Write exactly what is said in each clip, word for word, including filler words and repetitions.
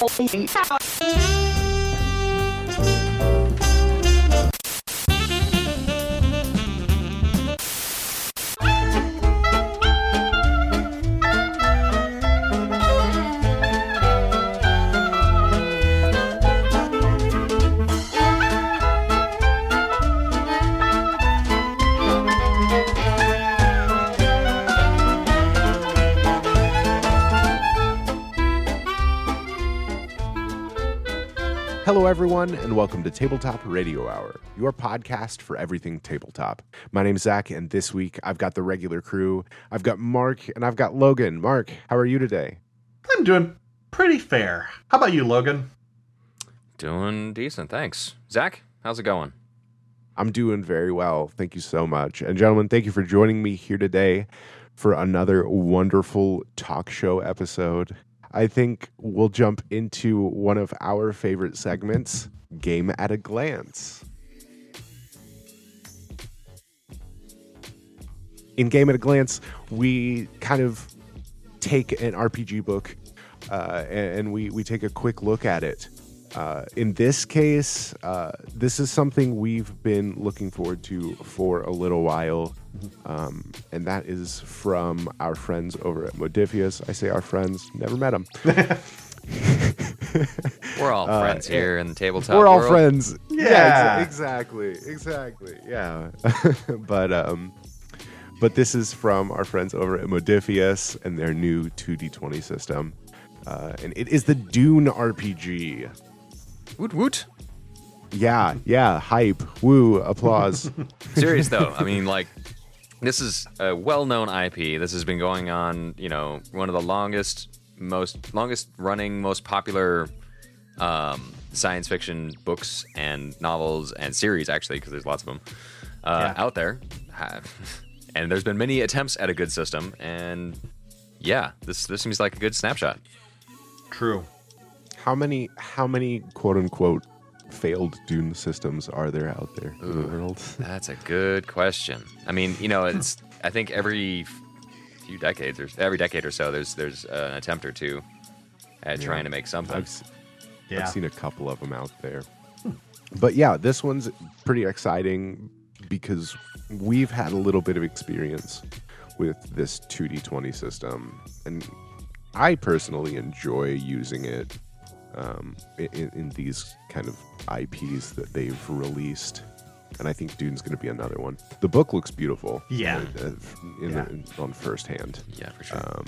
Hello, everyone, and welcome to Tabletop Radio Hour, your podcast for everything tabletop. My name's Zach, and this week I've got the regular crew. I've got Mark, and I've got Logan. Mark, how are you today? I'm doing pretty fair. How about you, Logan? Doing decent, thanks. Zach, how's it going? I'm doing very well. Thank you so much. And gentlemen, thank you for joining me here today for another wonderful talk show episode. I think we'll jump into one of our favorite segments, Game at a Glance. In Game at a Glance, we kind of take an R P G book uh, and we, we take a quick look at it. Uh, in this case, uh, this is something we've been looking forward to for a little while, um, and that is from our friends over at Modiphius. I say our friends, never met them. We're all uh, friends here in the tabletop We're all world. friends. Yeah, yeah ex- exactly, exactly, yeah. but um, but this is from our friends over at Modiphius and their new two D twenty system, uh, and it is the Dune R P G. Woot woot. Yeah, yeah, hype, woo, applause. Serious though, I mean, like, this is a well-known I P. This has been going on, you know, one of the longest, most longest running, most popular um, science fiction books and novels and series, actually, because there's lots of them uh, yeah. out there. And there's been many attempts at a good system, and yeah, this this seems like a good snapshot. True. How many, how many quote unquote failed Dune systems are there out there in Ooh, the world? That's a good question. I mean, you know, it's I think every few decades or every decade or so, there's there's an attempt or two at yeah. trying to make something. I've, yeah. I've seen a couple of them out there, but yeah, this one's pretty exciting because we've had a little bit of experience with this two D twenty system, and I personally enjoy using it. Um, in, in these kind of I Ps that they've released, and I think Dune's going to be another one. The book looks beautiful. Yeah, uh, in, yeah. in, on first hand. Yeah, for sure. Um,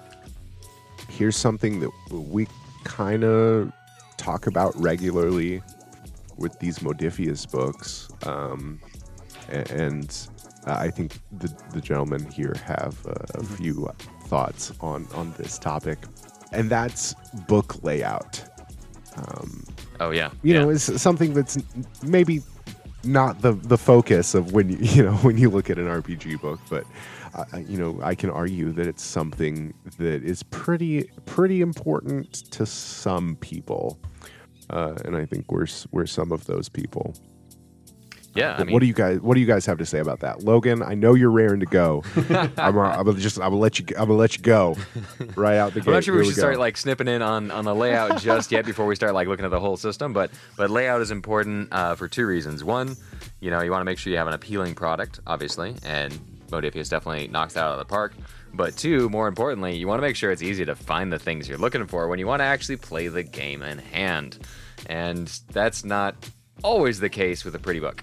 here's something that we kind of talk about regularly with these Modiphius books, um, and, and I think the the gentlemen here have a, a mm-hmm. few thoughts on on this topic. And that's book layout. Um, oh yeah, you yeah. know, it's something that's maybe not the, the focus of when you you know when you look at an R P G book, but uh, you know, I can argue that it's something that is pretty pretty important to some people, uh, and I think we're we're some of those people. Yeah, I mean, what do you guys What do you guys have to say about that, Logan? I know you're raring to go. I'm, I'm gonna just I'm gonna let you I'm gonna let you go right out the gate. I'm not sure we Here should we start like snipping in on, on the layout just yet before we start like looking at the whole system. But but layout is important uh, for two reasons. One, you know, you want to make sure you have an appealing product, obviously, and Modiphius definitely knocks that out of the park. But two, more importantly, you want to make sure it's easy to find the things you're looking for when you want to actually play the game in hand, and that's not always the case with a pretty book.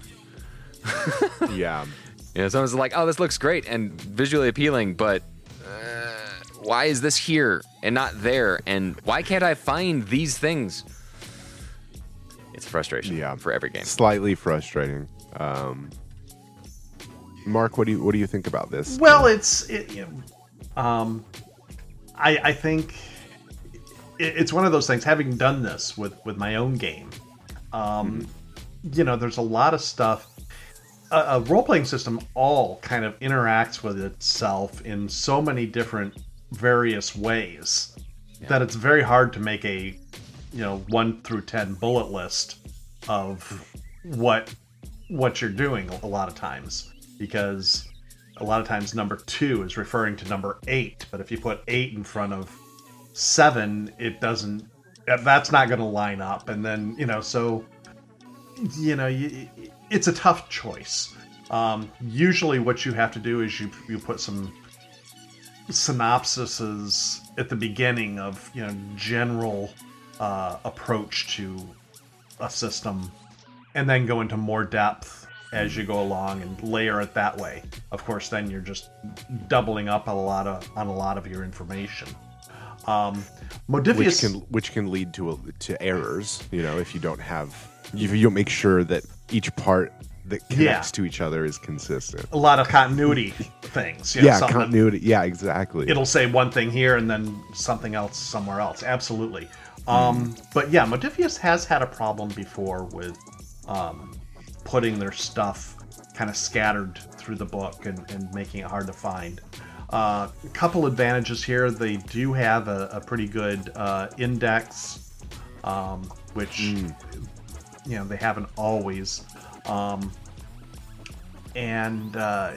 yeah. You know, someone's like, oh, this looks great and visually appealing, but uh, why is this here and not there? And why can't I find these things? It's a frustration yeah. for every game. Slightly frustrating. Um, Mark, what do you what do you think about this? Well, it's it, you know, um, I I think it, it's one of those things. Having done this with with my own game, um, mm-hmm. you know, there's a lot of stuff. A, a role-playing system all kind of interacts with itself in so many different various ways yeah. that it's very hard to make a, you know, one through ten bullet list of what what you're doing a lot of times, because a lot of times number two is referring to number eight, but if you put eight in front of seven, it doesn't that's not going to line up. And then, you know, so, you know, you, it's a tough choice. Um, usually what you have to do is you, you put some synopsises at the beginning of, you know, general uh, approach to a system, and then go into more depth as you go along and layer it that way. Of course, then you're just doubling up a lot of on a lot of your information. Um, Modiphius, which can which can lead to a, to errors. You know, if you don't have, if you don't make sure that each part that connects Yeah. to each other is consistent. a lot of continuity things. You know, Yeah, something that- continuity. Yeah, exactly. It'll say one thing here and then something else somewhere else. Absolutely. Um, but yeah, Modiphius has had a problem before with um, putting their stuff kind of scattered through the book and, and making it hard to find. Uh, a couple advantages here. They do have a, a pretty good uh, index, um, which you know they haven't always. Um, and uh,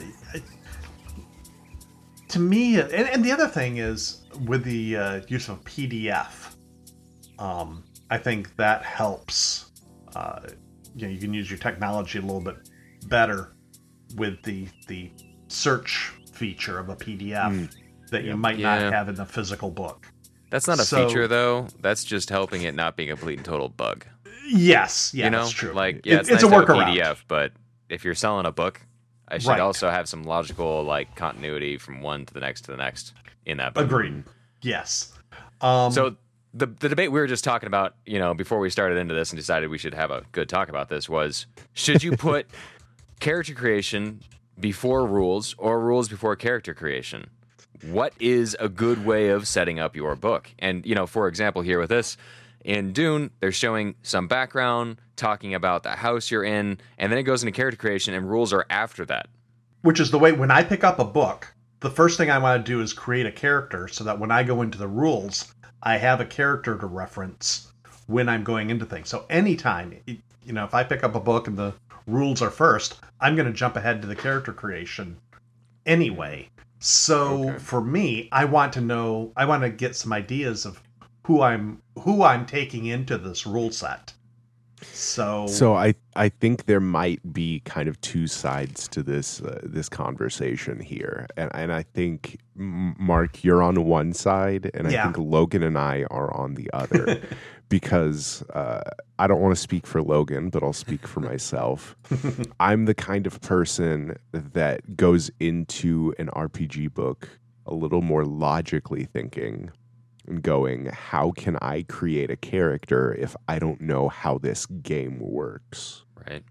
to me, and, and the other thing is with the uh, use of P D F, um, I think that helps. Uh, you know, you can use your technology a little bit better with the the search feature of a P D F Mm. that you might Yeah. not have in the physical book. That's not a So- feature, though. That's just helping it not being a complete and total bug. Yes, yeah, you know, that's true. like yeah, It- it's, it's nice a to have workaround. P D F, but if you're selling a book, I should Right. also have some logical like continuity from one to the next to the next in that book. Agreed. Yes. Um, So the the debate we were just talking about, you know, before we started into this and decided we should have a good talk about this was: should you put character creation before rules or rules before character creation? What is a good way of setting up your book? And you know, for example, here with this in Dune, they're showing some background, talking about the house you're in, and then it goes into character creation, and rules are after that. which is the way when I pick up a book, the first thing I want to do is create a character so that when I go into the rules, I have a character to reference when I'm going into things. So anytime, you know, if I pick up a book and the rules are first, I'm going to jump ahead to the character creation anyway. So Okay. for me, I want to know, I want to get some ideas of who I'm who I'm taking into this rule set. So So I I think there might be kind of two sides to this uh, this conversation here, and and I think M- Mark, you're on one side, and I Yeah. think Logan and I are on the other, because uh, I don't want to speak for Logan, but I'll speak for myself. I'm the kind of person that goes into an R P G book a little more logically thinking and going, how can I create a character if I don't know how this game works? Right.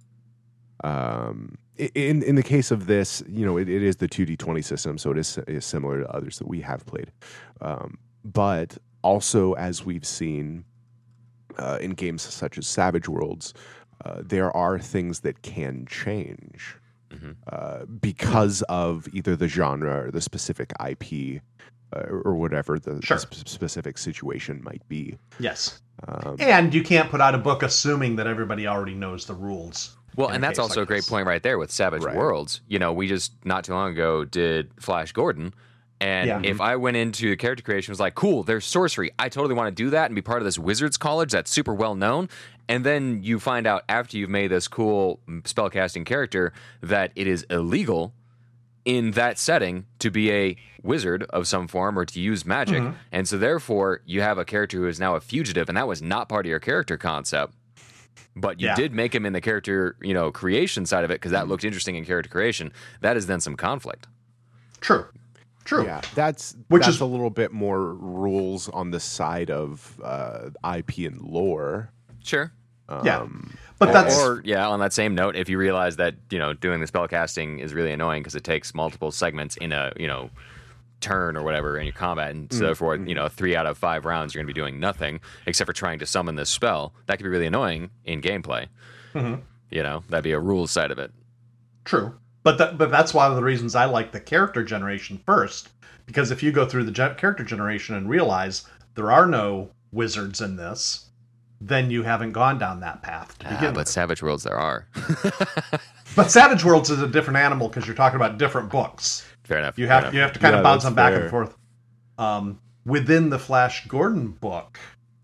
Um, i- in in the case of this, you know, it, it is the two D twenty system, so it is, is similar to others that we have played. Um, but also, as we've seen uh, in games such as Savage Worlds, uh, there are things that can change Mhm. uh, because of either the genre or the specific I P. Uh, or whatever the, the Sure. sp- specific situation might be. yes. Um, And you can't put out a book assuming that everybody already knows the rules. Well, in and a that's case also like a great this. point right there with Savage Right. Worlds. You know, we just not too long ago did Flash Gordon. And Yeah. if I went into character creation, was like, cool, there's sorcery. I totally want to do that and be part of this wizard's college that's super well known. And then you find out after you've made this cool spellcasting character that it is illegal in that setting to be a wizard of some form or to use magic. Mm-hmm. And so therefore you have a character who is now a fugitive, and that was not part of your character concept. But you Yeah. did make him in the character, you know, creation side of it because that looked interesting in character creation. That is then some conflict. True. True. Yeah, that's Which that's is- a little bit more rules on the side of uh, I P and lore. Sure. Yeah. Um, But Or- that's or, yeah, on that same note, if you realize that, you know, doing the spell casting is really annoying because it takes multiple segments in a, you know, turn or whatever in your combat, and so therefore, you know, three out of five rounds you're going to be doing nothing except for trying to summon this spell. That could be really annoying in gameplay. You know, that'd be a rules side of it. true. But that, but that's one of the reasons I like the character generation first, because if you go through the ge- character generation and realize there are no wizards in this, then you haven't gone down that path to Ah, begin but with. Savage Worlds there are. But Savage Worlds is a different animal because you're talking about different books. Fair enough. You fair have enough. you have to kind Yeah, of bounce that's them back fair. and forth. Um, within the Flash Gordon book,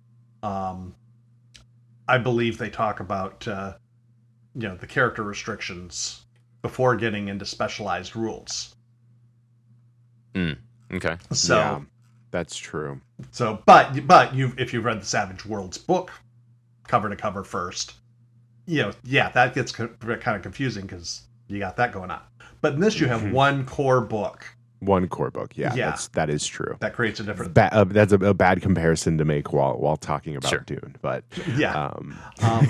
Um, I believe they talk about uh, you know the character restrictions before getting into specialized rules. Mm, okay. So yeah, that's true. so but but you if you've read the Savage Worlds book cover to cover first, you know yeah that gets co- kind of confusing because you got that going on. But in this you have one core book. One core book, yeah, Yeah. That's, that is true. That creates a different. Ba- uh, that's a, a bad comparison to make while while talking about Sure. Dune, but Yeah. um, Um,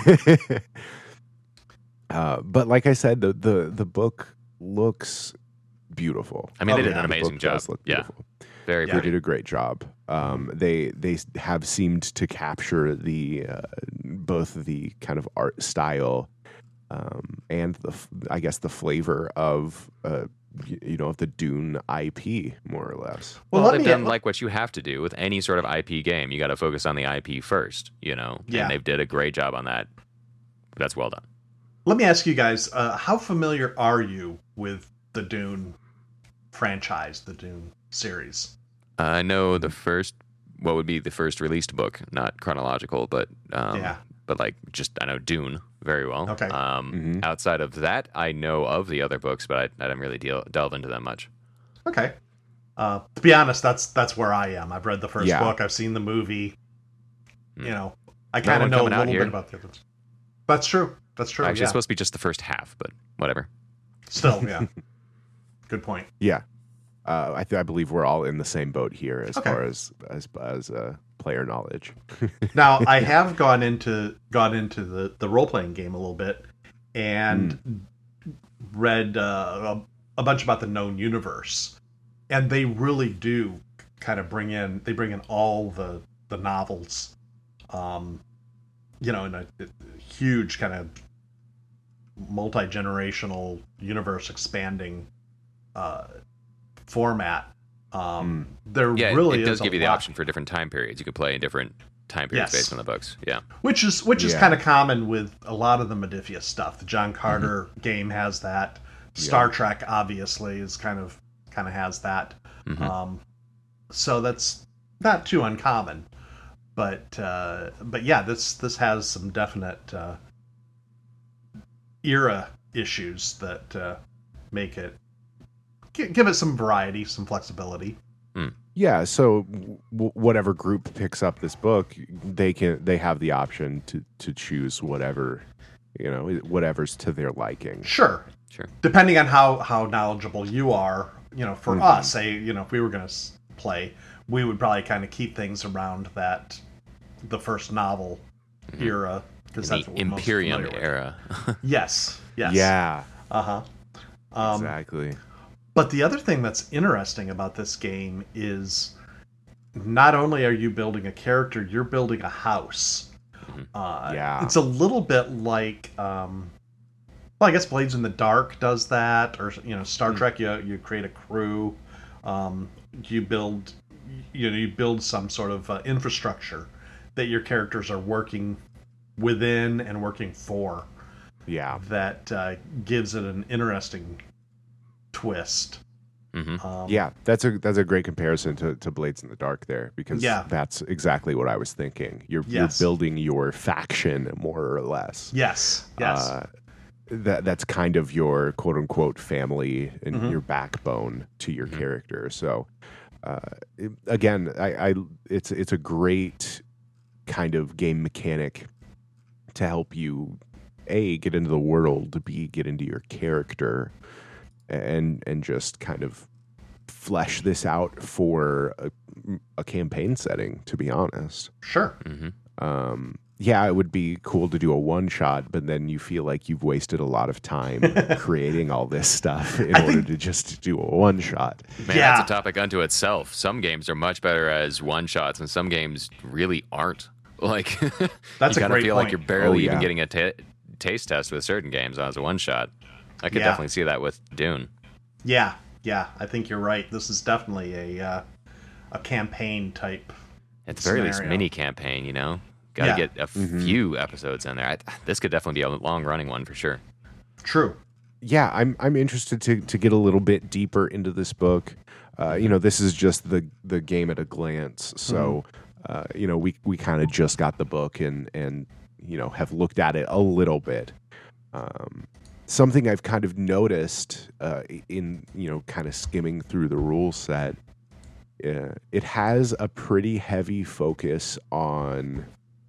uh, but like I said, the the the book looks beautiful. I mean, Oh, they did yeah. an The amazing book job. does look Yeah, beautiful. very Yeah. They pretty. did a great job. Um, they they have seemed to capture the uh, both the kind of art style um, and the f- I guess the flavor of uh, y- you know of the Dune I P more or less. well, Well, let they've me done like what you have to do with any sort of I P game. You got to focus on the I P first, you know. Yeah. And they've did a great job on that. That's well done. let me ask you guys: uh, how familiar are you with the Dune franchise, the Dune series? Uh, I know the first, what would be the first released book, not chronological, but um, Yeah. but like just I know Dune very well. Okay. Um, Mhm. Outside of that, I know of the other books, but I, I didn't really deal, delve into them much. Okay. Uh, to be honest, that's that's where I am. I've read the first Yeah. book. I've seen the movie. Hmm. You know, I No kind of one know a coming out little here. bit about the others. That's true. That's true. Actually, yeah. it's supposed to be just the first half, but whatever. Still, yeah. Good point. Yeah, uh, I th- I believe we're all in the same boat here as Okay. far as as as uh, player knowledge. Now, I have gone into gone into the the role playing game a little bit and read uh, a, a bunch about the known universe, and they really do kind of bring in they bring in all the the novels, um, you know, in a, a huge kind of multi generational universe expanding uh, format. Um, There Yeah, it- really it, does is a give you the lot- option for different time periods. You can play in different time periods Yes. based on the books. Yeah. which is which is Yeah. kind of common with a lot of the Modiphius stuff. The John Carter Mm-hmm. game has that. Star Trek obviously is kind of kind of has that. Mhm. Um, so that's not too uncommon. But uh, but yeah, this this has some definite uh, era issues that uh, make it gi- give it some variety, some flexibility. Yeah, so w- whatever group picks up this book, they can they have the option to to choose whatever, you know, whatever's to their liking. Sure, Sure. depending on how how knowledgeable you are, you know, for Mhm. us, say, you know, if we were going to play, we would probably kind of keep things around that the first novel era because In that's the what we're most Imperium familiar with. era. Yes, yes, Yeah, uh-huh. Um, exactly. But the other thing that's interesting about this game is not only are you building a character, you're building a house. Uh, Yeah. It's a little bit like, um, well, I guess Blades in the Dark does that, or you know, Star Trek. You you create a crew, um, you build, you know, you build some sort of uh, infrastructure that your characters are working within and working for. Yeah, That uh, gives it an interesting twist. hmm Um, yeah. That's a that's a great comparison to, to Blades in the Dark there, because Yeah. that's exactly what I was thinking. You're Yes. you're building your faction more or less. Yes. Yes. Uh, that that's kind of your quote unquote family and Mhm. your backbone to your Mhm. character. So uh, it- again, I, I it's it's a great kind of game mechanic to help you a get into the world, b get into your character, and and just kind of flesh this out for a, a campaign setting. To be honest. sure. hmm Um, yeah, it would be cool to do a one shot, but then you feel like you've wasted a lot of time creating all this stuff in I order think- to just do a one shot. Man, Yeah. that's a topic unto itself. Some games are much better as one shots, and some games really aren't. Like, That's you a kind of great feel point. like you're barely Oh, even yeah. getting a ta taste test with certain games as a one shot. I could Yeah. definitely see that with Dune. Yeah. Yeah. I think you're right. This is definitely a uh, a campaign type. At the very least, Scenario. mini campaign. You know, got to Yeah. get a few episodes in there. I, this could definitely be a long running one for sure. True. Yeah, I'm I'm interested to to get a little bit deeper into this book. Uh, you know, this is just the the game at a glance, so uh, you know, we we kind of just got the book and and you know have looked at it a little bit. Um, something I've kind of noticed uh, in you know kind of skimming through the rule set, uh, it has a pretty heavy focus on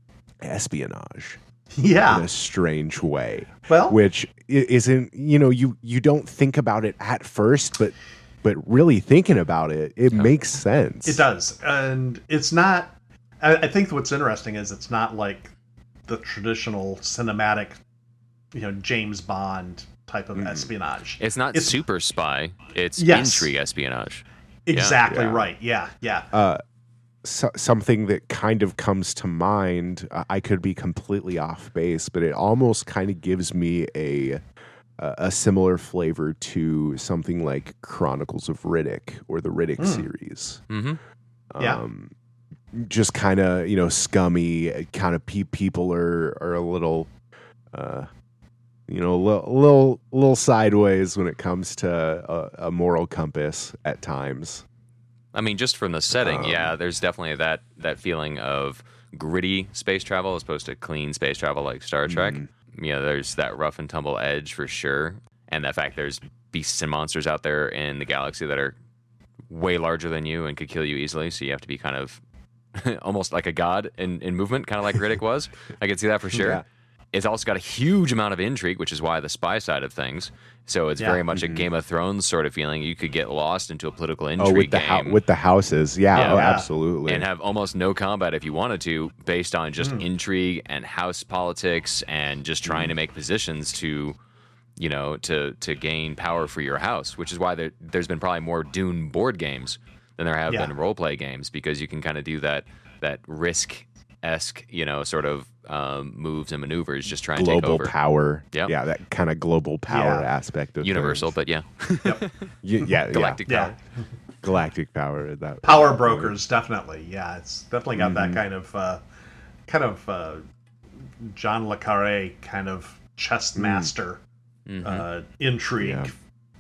espionage. Yeah. In a strange way. Well, which i- isn't, you know, you you don't think about it at first, but but really thinking about it, it makes sense. it does. And it's not, I, I think what's interesting is it's not like the traditional cinematic, you know, James Bond type of espionage. It's not It's- super spy. It's Yes. intrigue espionage. Exactly Yeah. right. Yeah, yeah. Uh, so, something that kind of comes to mind, uh, I could be completely off base, but it almost kind of gives me a a a similar flavor to something like Chronicles of Riddick or the Riddick series. Mm-hmm. Yeah. Um, just kind of, you know, scummy, kind of pe- people are, are a little, uh, you know, a little, little, little sideways when it comes to a, a moral compass at times. I mean, just from the setting, Um, yeah, there's definitely that that feeling of gritty space travel as opposed to clean space travel like Star Trek. You know, there's that rough and tumble edge for sure, and the fact there's beasts and monsters out there in the galaxy that are way larger than you and could kill you easily. So you have to be kind of almost like a god in, in movement, kind of like Riddick was. I can see that for sure. Yeah. It's also got a huge amount of intrigue, which is why the spy side of things. So it's Yeah. very much a Game of Thrones sort of feeling. You could get lost into a political Oh, intrigue with the game. hou- with the houses, yeah, Yeah. oh, Yeah. absolutely. and have almost no combat if you wanted to, based on just Hmm. intrigue and house politics and just trying to make positions to, you know, to to gain power for your house. Which is why there, there's been probably more Dune board games than there have Yeah. been role play games, because you can kind of do that that risk esque, you know, sort of um, moves and maneuvers, just trying to take global over. power, Yep. yeah, that kind of global power Yeah. aspect of Universal, things. but yeah, Yep. Y- yeah, galactic Yeah. power. galactic power. That Power brokers, definitely. Yeah, it's definitely got Mm-hmm. that kind of, uh, kind of uh, John le Carre kind of chess master uh, intrigue, Yeah.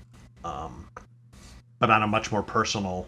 um, but on a much more personal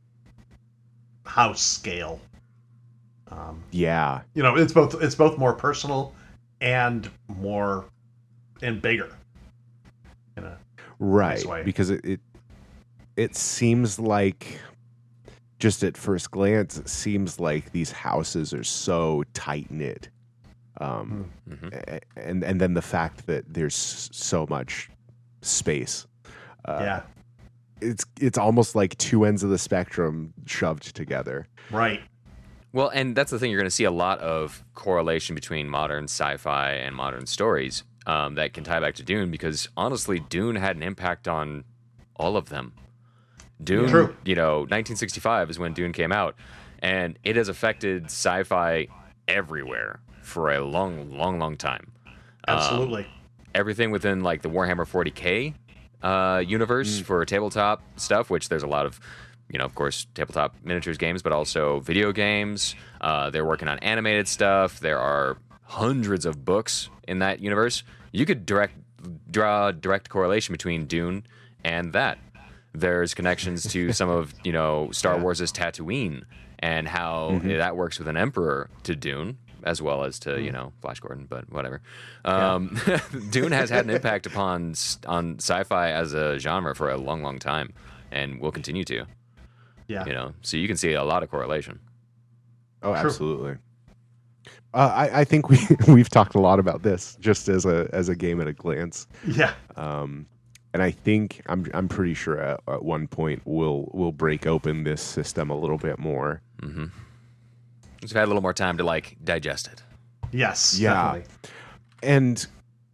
house scale. Um, yeah, you know, it's both it's both more personal and more and bigger. You know, right. Nice way. Because it, it it seems like, just at first glance, it seems like these houses are so tight knit. Um, a- and and then the fact that there's so much space. Uh, yeah, it's it's almost like two ends of the spectrum shoved together. right. Well, and that's the thing. You're going to see a lot of correlation between modern sci-fi and modern stories um, that can tie back to Dune, because honestly, Dune had an impact on all of them. Dune, True. you know, nineteen sixty-five is when Dune came out, and it has affected sci-fi everywhere for a long, long, long time. Absolutely. Everything within like the Warhammer forty K uh, universe for tabletop stuff, which there's a lot of, you know, of course, tabletop miniatures games, but also video games. Uh, they're working on animated stuff. There are hundreds of books in that universe. You could direct draw a direct correlation between Dune and that. There's connections to some of, you know, Star Wars' Tatooine and how that works with an Emperor to Dune, as well as to, you know, Flash Gordon, but whatever. Um, Dune has had an impact upon s- on sci-fi as a genre for a long, long time, and will continue to. Yeah. You know, so you can see a lot of correlation. Oh, True. absolutely. Uh, I, I think we we've talked a lot about this just as a as a game at a glance, Yeah. um, and I think I'm I'm pretty sure at, at one point we'll we'll break open this system a little bit more. We've had a little more time to like digest it. Yes. Yeah. Definitely. And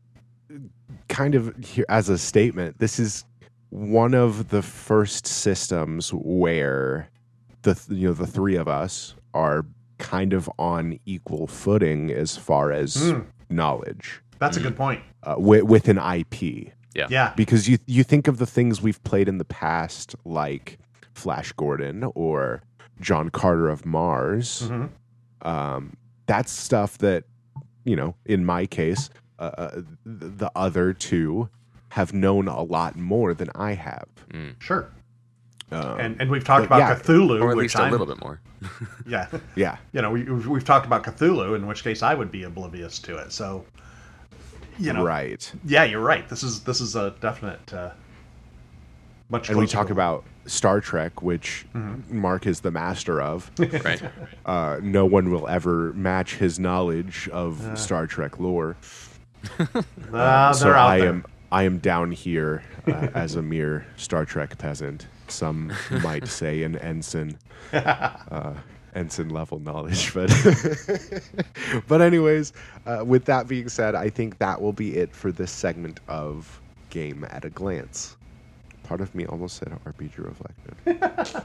kind of here as a statement, this is one of the first systems where the th- you know the three of us are kind of on equal footing as far as Mm. knowledge That's a good point. uh, with, with an I P. Yeah. Yeah. Because you you think of the things we've played in the past, like Flash Gordon or John Carter of Mars. Mhm. Um, that's stuff that, you know, in my case, uh, uh, th- the other two have known a lot more than I have. Sure. Um, and and we've talked but about yeah, Cthulhu, or at which least a I'm- little bit more. Yeah, yeah. you know, we, we've we've talked about Cthulhu, in which case I would be oblivious to it. So, you know, Right. yeah, you're right. This is this is a definite. Uh, much. And we closer talk to- about Star Trek, which Mm-hmm. Mark is the master of. Right. Uh, no one will ever match his knowledge of Uh. Star Trek lore. Ah, So they're out I there. am I am down here uh, as a mere Star Trek peasant. Some might say an ensign, uh, ensign level knowledge. But but anyways, uh, with that being said, I think that will be it for this segment of Game at a Glance. Part of me almost said R P G Reflected.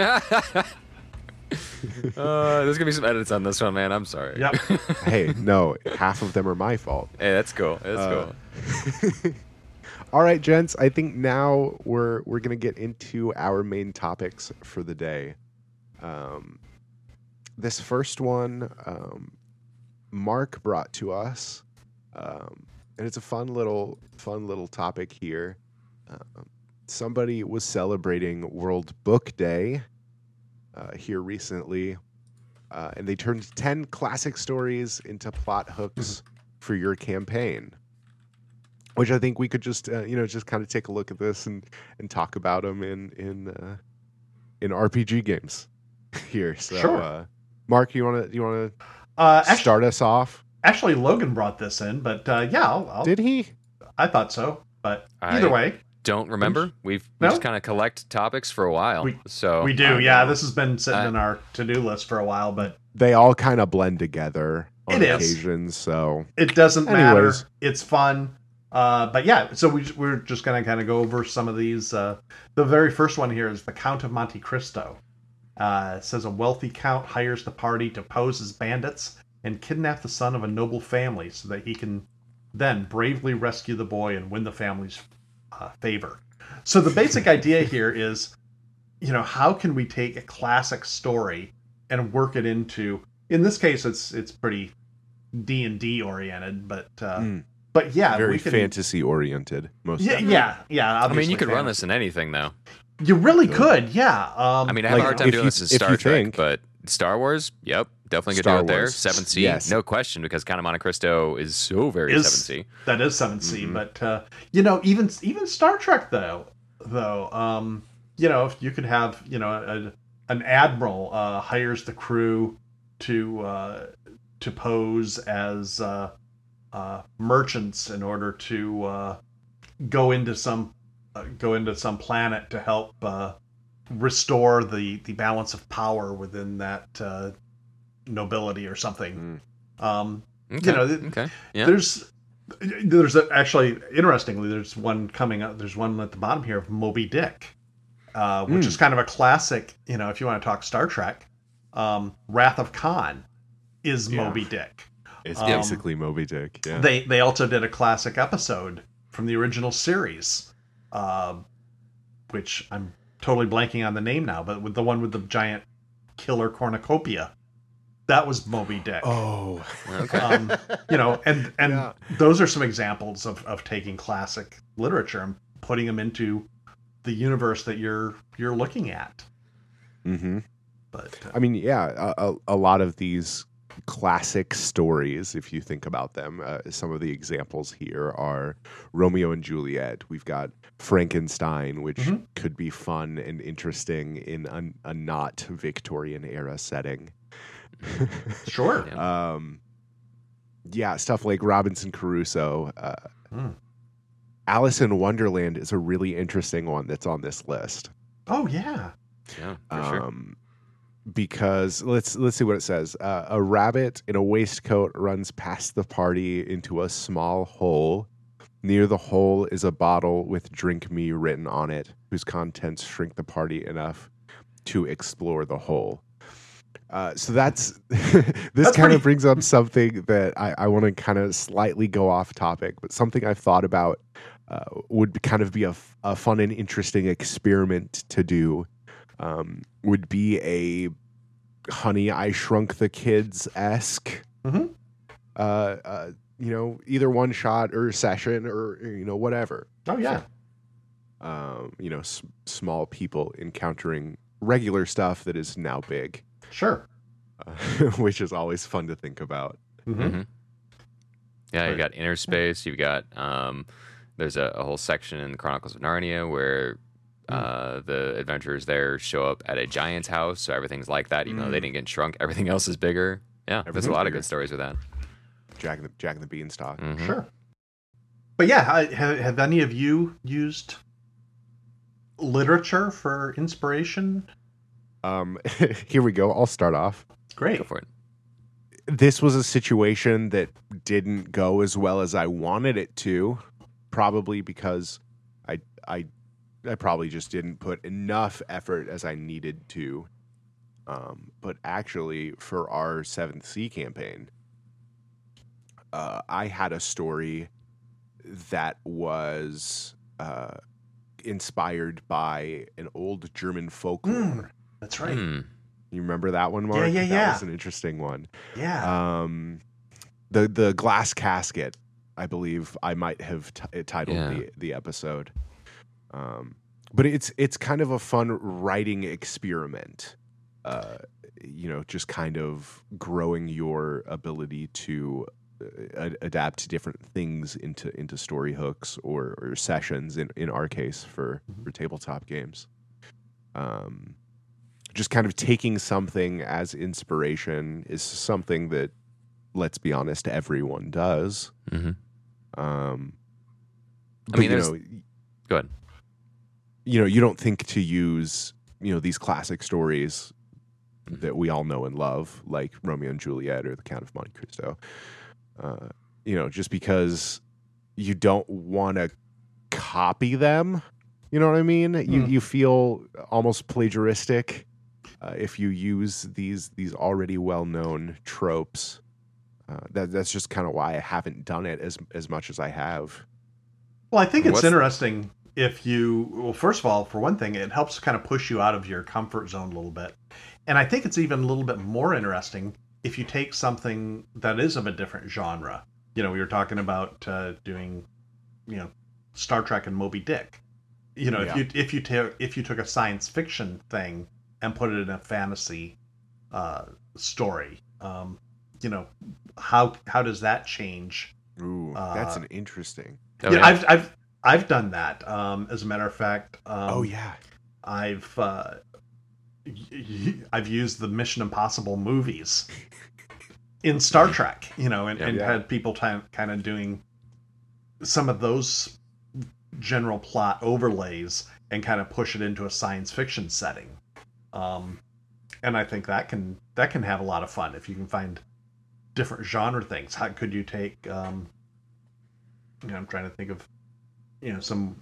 Uh, there's gonna be some edits on this one, man. I'm sorry. Yep. Hey, no, half of them are my fault. Hey, that's cool. That's Uh, cool. All right, gents. I think now we're we're gonna get into our main topics for the day. Um, this first one, um, Mark brought to us, um, and it's a fun little fun little topic here. Um, somebody was celebrating World Book Day uh, here recently, uh, and they turned ten classic stories into plot hooks for your campaign. Which I think we could just, uh, you know, just kind of take a look at this and, and talk about them in in uh, in R P G games here. So, Sure. uh, Mark, you want to you want Uh, to actually, start us off? actually, Logan brought this in, but uh, yeah, I'll, I'll, Did he? I thought so. But either I- way, Don't remember. We've we No? just kind of collect topics for a while. We- so we do. I Yeah, don't know. this has been sitting I- in our to-do list for a while, but They all kind of blend together on It is. occasions. So, it doesn't Anyways. matter. It's fun. Uh, but yeah, so we, we're just going to kind of go over some of these. Uh, the very first one here is the Count of Monte Cristo. Uh, it says a wealthy count hires the party to pose as bandits and kidnap the son of a noble family so that he can then bravely rescue the boy and win the family's uh, favor. So the basic idea here is, you know, how can we take a classic story and work it into? In this case, it's it's pretty D and D oriented, but uh, Mm. but yeah, very we can, fantasy oriented. Most Yeah, definitely. yeah, yeah. I mean, obviously you could run fantasy. this in anything, though. You really could, yeah. Um, I mean, I have Like, a hard time if doing you- this in if Star you Trek, think- but Star Wars, yep, definitely could Star do it there. Wars, Seven C, yes. no question, because Count of Monte Cristo is so very is Seven C. that is seven C, Mhm. but uh, you know, even even Star Trek though, though, um, you know, if you could have, you know, a, an admiral uh, hires the crew to uh, to pose as uh, uh, merchants in order to uh, go into some uh, go into some planet to help uh, restore the the balance of power within that uh, nobility or something. Um, Okay. You know, th- okay. Yeah. There's there's a, actually interestingly there's one coming up. There's one at the bottom here of Moby Dick, uh, which Mm. is kind of a classic. You know, if you want to talk Star Trek, um, Wrath of Khan is Yeah. Moby Dick. It's Um, basically Moby Dick. Yeah. They they also did a classic episode from the original series, uh, which I'm totally blanking on the name now, but with the one with the giant killer cornucopia, that was Moby Dick. oh. Okay. Um, you know, and and Yeah. those are some examples of, of taking classic literature and putting them into the universe that you're you're looking at. Mm-hmm. But uh, I mean, yeah, a, a, a lot of these classic stories, if you think about them, uh, some of the examples here are Romeo and Juliet. We've got Frankenstein, which Mhm. could be fun and interesting in a, a not Victorian era setting. sure, Yeah. Um, yeah, stuff like Robinson Crusoe. Uh, Mm. Alice in Wonderland is a really interesting one that's on this list. oh yeah, yeah, for sure. Um, because let's let's see what it says. Uh, a rabbit in a waistcoat runs past the party into a small hole. Near the hole is a bottle with "Drink Me" written on it, whose contents shrink the party enough to explore the hole. Uh, so that's this That's kind pretty- of brings up something that I, I want to kind of slightly go off topic, but something I've thought about uh, would kind of be a, f- a fun and interesting experiment to do. Um, would be a Honey, I Shrunk the Kids esque, Mhm. uh, uh, you know, either one shot or session or you know whatever. oh yeah. um, you know, s- small people encountering regular stuff that is now big, Sure. uh, which is always fun to think about. Mm-hmm. Mm-hmm. Yeah, you've Right. got inner space. You've got um, there's a, a whole section in the Chronicles of Narnia where uh, the adventurers there show up at a giant's house, so everything's like that. Even though they didn't get shrunk, everything else is bigger. Yeah, there's a Everything's lot of bigger. good stories with that. Jack and the, Jack and the Beanstalk. Mhm. Sure. But yeah, I, have, have any of you used literature for inspiration? Um, here we go. I'll start off. Great. Go for it. This was a situation that didn't go as well as I wanted it to, probably because I I I probably just didn't put enough effort as I needed to. Um, but actually, for our Seventh Sea campaign, uh, I had a story that was uh, inspired by an old German folklore. Mm, that's right. Hmm. You remember that one, Mark? yeah, That yeah. was an interesting one. Yeah. Um, the the glass casket, I believe I might have t- titled Yeah. the the episode. Um, but it's it's kind of a fun writing experiment. Uh, you know, just kind of growing your ability to uh, ad- adapt to different things into into story hooks or, or sessions. In in our case, for for tabletop games. Um. Just kind of taking something as inspiration is something that, let's be honest, everyone does. hmm Um, I but, mean, you there's- know, Go ahead. you know, you don't think to use, you know, these classic stories that we all know and love, like Romeo and Juliet or The Count of Monte Cristo. Uh, you know, just because you don't want to copy them. You know what I mean? You Hmm. you feel almost plagiaristic. Uh, if you use these these already well known tropes, uh, that that's just kind of why I haven't done it as as much as I have. Well, I think it's What's- interesting if you, well, first of all, for one thing, it helps kind of push you out of your comfort zone a little bit. And I think it's even a little bit more interesting if you take something that is of a different genre. You know, we were talking about uh, doing, you know, Star Trek and Moby Dick. You know, Yeah. if you if you ta- if you took a science fiction thing and put it in a fantasy uh, story, um, you know, how how does that change? Ooh, Uh, that's an interesting. Oh, yeah, yeah. I've I've I've done that. Um, as a matter of fact, um, oh yeah, I've uh, y- y- I've used the Mission Impossible movies in Star Trek, you know, and, Yeah. and Yeah. had people t- kind of doing some of those general plot overlays and kind of push it into a science fiction setting. Um, and I think that can that can have a lot of fun if you can find different genre things. How could you take? Um, you know, I'm trying to think of, you know, some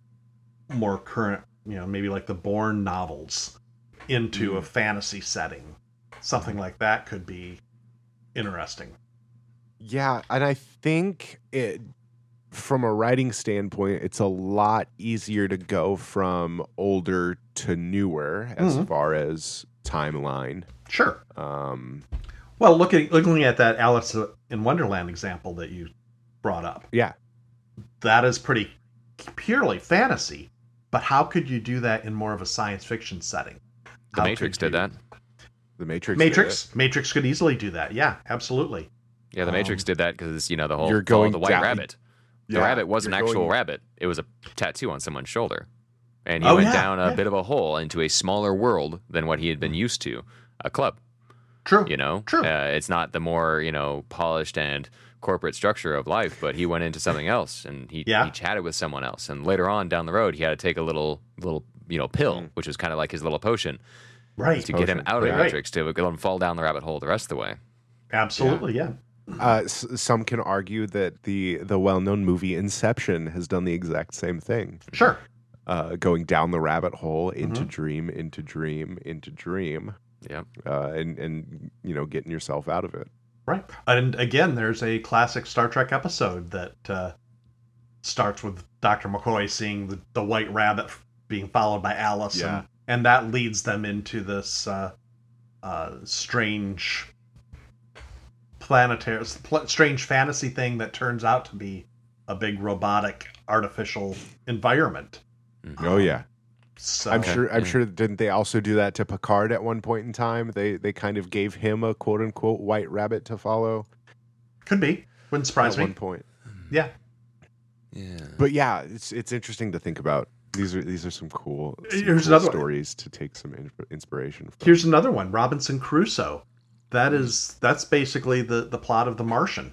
more current, you know, maybe like the Bourne novels into a fantasy setting. Something like that could be interesting. yeah, and I think it, from a writing standpoint, it's a lot easier to go from older to newer as Mhm. far as timeline. Sure. Um, Well, looking looking at that Alice in Wonderland example that you brought up, yeah, that is pretty purely fantasy. But how could you do that in more of a science fiction setting? The How Matrix could did you- that. the Matrix. did it. Matrix. Matrix could easily do that. Yeah, absolutely. Yeah, the Matrix Um, did that because, you know, the whole You're follow going the white down- rabbit. The Yeah, rabbit was an you're actual going- rabbit. It was a tattoo on someone's shoulder. And he Oh, went yeah, down a yeah. bit of a hole into a smaller world than what he had been used to. A club, True. you know? True. Uh, it's not the more, you know, polished and corporate structure of life, but he went into something else and he, Yeah. he chatted with someone else. And later on down the road, he had to take a little, little, you know, pill, Mm. which was kind of like his little potion Right. to get him Potion, out of right. the Matrix, to let him fall down the rabbit hole the rest of the way. Absolutely. Yeah. Uh, s- some can argue that the the well known movie Inception has done the exact same thing, Sure. uh, going down the rabbit hole into Mhm. dream, into dream, into dream, Yeah. uh, and and you know getting yourself out of it. Right. And again, there's a classic Star Trek episode that uh, starts with Doctor McCoy seeing the, the white rabbit being followed by Alice, Yeah. and, and that leads them into this uh, uh, strange planetary, pl- strange fantasy thing that turns out to be a big robotic artificial environment. Oh yeah. So I'm sure. I'm yeah. sure. Didn't they also do that to Picard at one point in time? They they kind of gave him a quote unquote white rabbit to follow could be. Wouldn't surprise at me. one point. Yeah. Yeah. But yeah, it's it's interesting to think about. These are these are some cool, some Here's cool another one. stories to take some in- inspiration from. Here's another one, Robinson Crusoe. That Hmm. is that's basically the the plot of The Martian.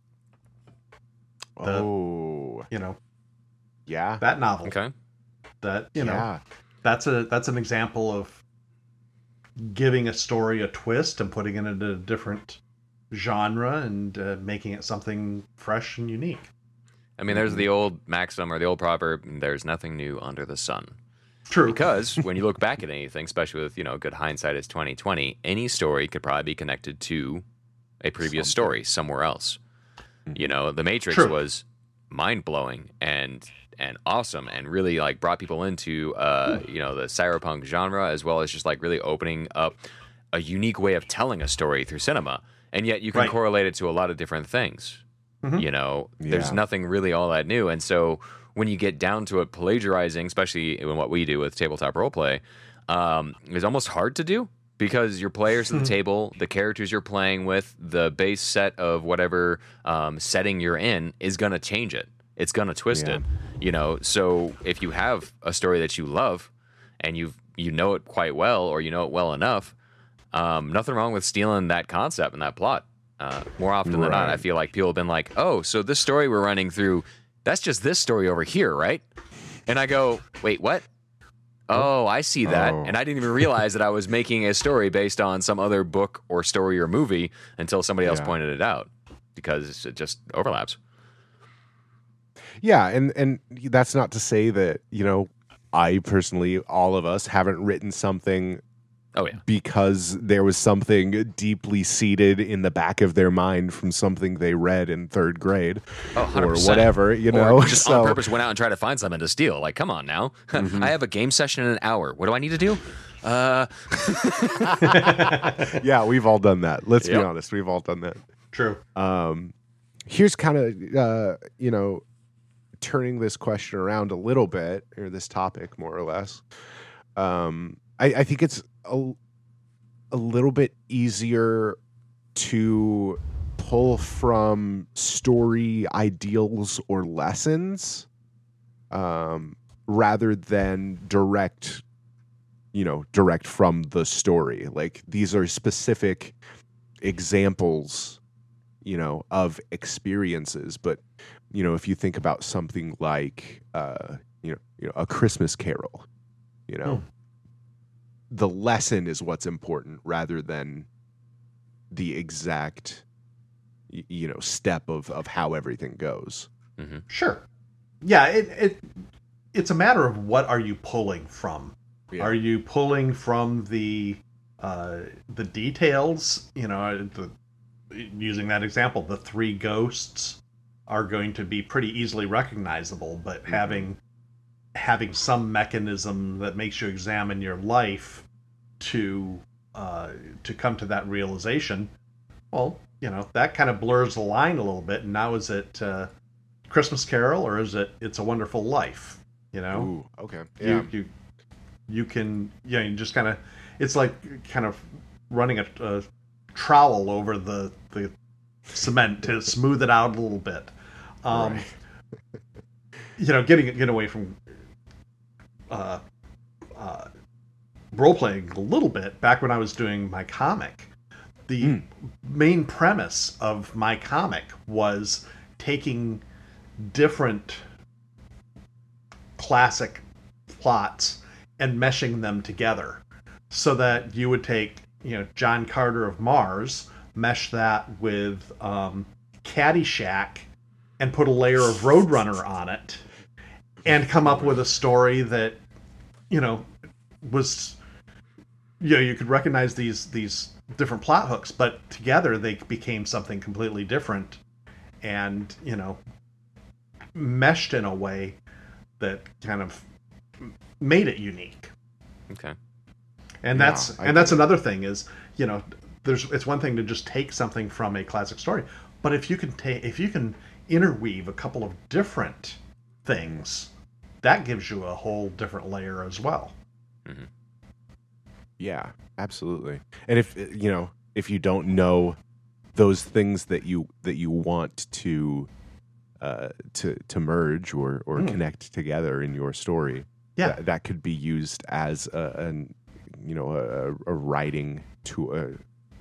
the- oh You know, yeah, that novel. Okay. That you know, yeah, that's a that's an example of giving a story a twist and putting it into a different genre and uh, making it something fresh and unique. I mean, there's the old maxim or the old proverb: "There's nothing new under the sun." True. Because when you look back at anything, especially with, you know, good hindsight is twenty twenty, any story could probably be connected to a previous Something. story somewhere else. You know, The Matrix True. was mind blowing and and awesome and really like brought people into uh, you know, the cyberpunk genre, as well as just like really opening up a unique way of telling a story through cinema. And yet you can Right. correlate it to a lot of different things. Mhm. You know, there's Yeah. nothing really all that new. And so when you get down to it, plagiarizing, especially in what we do with tabletop roleplay, um, is almost hard to do because your players at the table, the characters you're playing with, the base set of whatever um, setting you're in is going to change it. It's going to twist Yeah. it. You know, so if you have a story that you love and you you know it quite well or you know it well enough, um, nothing wrong with stealing that concept and that plot. Uh, more often than not, Right. I feel like people have been like, "Oh, so this story we're running through, that's just this story over here, right?" And I go, "Wait, what? Oh, I see that." Oh. And I didn't even realize that I was making a story based on some other book or story or movie until somebody else Yeah. pointed it out because it just overlaps. yeah, and and that's not to say that, you know, I personally, all of us haven't written something Oh yeah, because there was something deeply seated in the back of their mind from something they read in third grade oh, one hundred or percent. whatever, you Or know. just so on purpose went out and tried to find something to steal. Like, come on now. I have a game session in an hour. What do I need to do? Uh, yeah, we've all done that. Let's be Yep. honest, we've all done that. True. Um, here's kind of uh, you know, turning this question around a little bit, or this topic more or less. Um, I, I think it's a, a little bit easier to pull from story ideals or lessons, um, rather than direct, you know, direct from the story. Like these are specific examples, you know, of experiences. But, you know, if you think about something like, uh, you know, you know, A Christmas Carol, you know, Hmm. the lesson is what's important rather than the exact, y- you know, step of, of how everything goes. Sure. Yeah, it, it it's a matter of what are you pulling from. Yeah. Are you pulling from the uh, the details? You know, the, using that example, the three ghosts are going to be pretty easily recognizable, but Mm-hmm. having having some mechanism that makes you examine your life to uh, to come to that realization, well, you know, that kind of blurs the line a little bit. And now is it uh, Christmas Carol or is it It's a Wonderful Life? You know, Ooh, okay. Yeah. you you you can you know you just kind of it's like kind of running a, a trowel over the the cement to smooth it out a little bit. Um, Right. You know, getting get away from uh, uh, role playing a little bit. Back when I was doing my comic, the Mm. main premise of my comic was taking different classic plots and meshing them together so that you would take, you know, John Carter of Mars, mesh that with um, Caddyshack, and put a layer of Roadrunner on it, and come up with a story that, you know, was, you know, you could recognize these these different plot hooks, but together they became something completely different, and, you know, meshed in a way that kind of made it unique. okay. And Yeah, that's I and that's another thing is, you know, there's it's one thing to just take something from a classic story, but if you can take if you can interweave a couple of different things that gives you a whole different layer as well. Mm-hmm. Yeah, absolutely. And if you know, if you don't know those things that you that you want to uh, to to merge or or Mm. connect together in your story, Yeah. that, that could be used as a, an you know a, a writing to a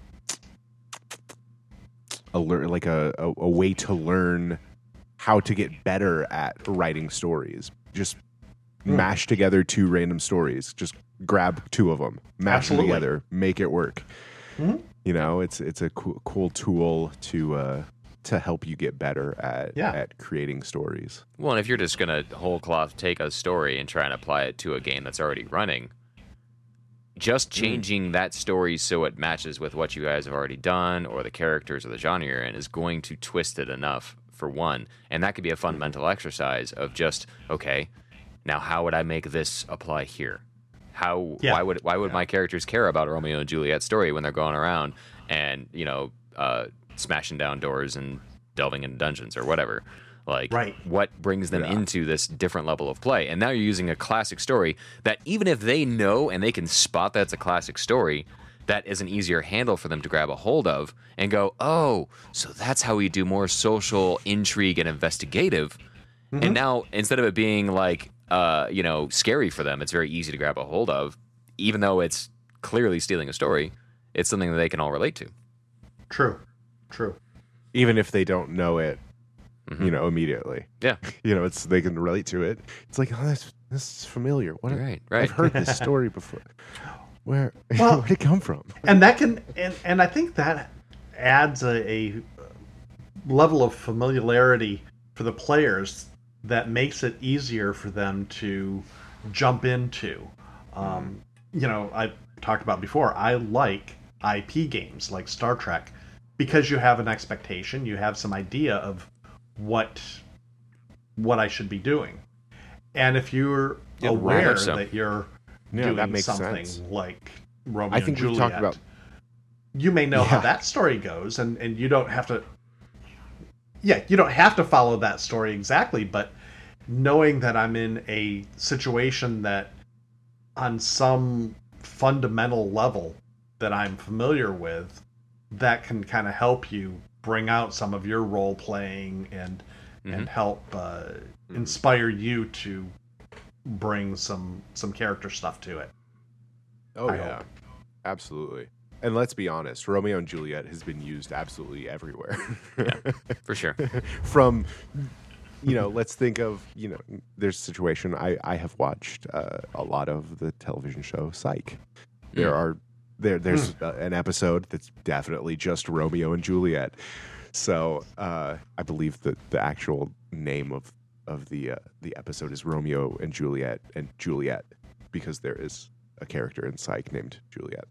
a learn like a, a a way to learn how to get better at writing stories. Just Mm. mash together two random stories. Just grab two of them, mash Absolutely. them together, make it work. Mhm. You know, it's it's a cool, cool tool to uh, to help you get better at Yeah. at creating stories. Well, and if you're just gonna whole cloth take a story and try and apply it to a game that's already running, just changing that story so it matches with what you guys have already done or the characters or the genre you're in is going to twist it enough for one. And that could be a fun mental exercise of just, okay, now how would I make this apply here? How Yeah. why would why would my characters care about a Romeo and Juliet story when they're going around and, you know, uh, smashing down doors and delving into dungeons or whatever? Like, Right. what brings them Yeah. into this different level of play? And now you're using a classic story that even if they know and they can spot that's a classic story, that is an easier handle for them to grab a hold of and go, oh, so that's how we do more social intrigue and investigative. Mm-hmm. And now instead of it being like, uh, you know, scary for them, it's very easy to grab a hold of, even though it's clearly stealing a story. It's something that they can all relate to. True. True. Even if they don't know it, Mhm. you know, immediately. Yeah, You know, it's they can relate to it. It's like, oh, this, this is familiar. What? right, right. I've heard this story before. Where? Well- where'd it come from? And that can and and I think that adds a, a level of familiarity for the players that makes it easier for them to jump into. Um, you know, I talked about before, I like I P games like Star Trek because you have an expectation, you have some idea of what what I should be doing. And if you're Yeah, aware rather so. that you're Yeah, doing that makes something sense. like Romeo I think and we've Juliet, talked about. you may know how Yeah. that story goes, and, and you don't have to. Yeah, you don't have to follow that story exactly, but knowing that I'm in a situation that, on some fundamental level, that I'm familiar with, that can kind of help you bring out some of your role playing and and help uh, inspire you to bring some some character stuff to it. Oh I yeah, hope. absolutely. And let's be honest, Romeo and Juliet has been used absolutely everywhere. For sure. From, you know, let's think of, you know, there's a situation. I I have watched uh, a lot of the television show Psych. There Mm. are there there's uh, an episode that's definitely just Romeo and Juliet. So uh, I believe that the actual name of of the uh, the episode is Romeo and Juliet and Juliet because there is a character in Psych named Juliet.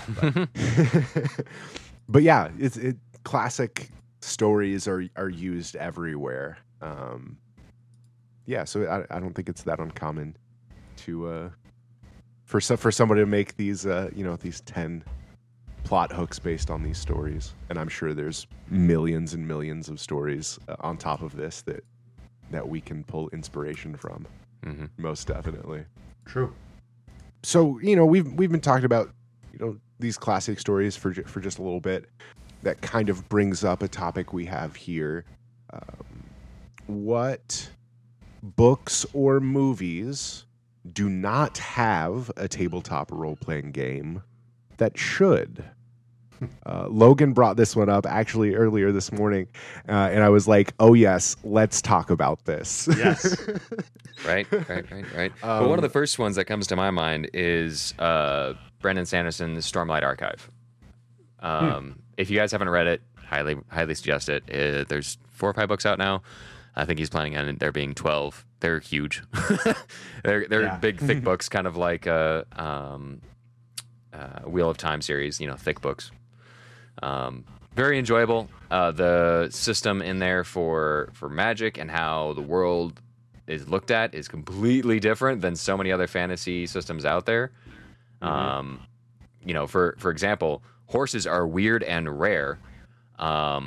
But yeah, it's it classic stories are are used everywhere. Um, yeah, so I, I don't think it's that uncommon to uh, for some for somebody to make these uh, you know these ten plot hooks based on these stories, and I'm sure there's millions and millions of stories uh, on top of this that that we can pull inspiration from. hmm Most definitely. True. So you know we've we've been talking about you know these classic stories for ju- for just a little bit. That kind of brings up a topic we have here. Um, what books or movies do not have a tabletop role playing game that should? Uh, Logan brought this one up actually earlier this morning, uh, and I was like, "Oh yes, let's talk about this." Yes. Right, right, right, right. but one of Um, the first ones that comes to my mind is uh, Brandon Sanderson's Stormlight Archive. Um, If you guys haven't read it, highly, highly suggest it. Uh, there's four or five books out now. I think he's planning on there being twelve. They're huge. they're they're Yeah. big, thick books, kind of like a um, uh, Wheel of Time series. You know, thick books. Um, very enjoyable. Uh, the system in there for for magic and how the world is looked at is completely different than so many other fantasy systems out there. Um, you know, for for example, horses are weird and rare. Um,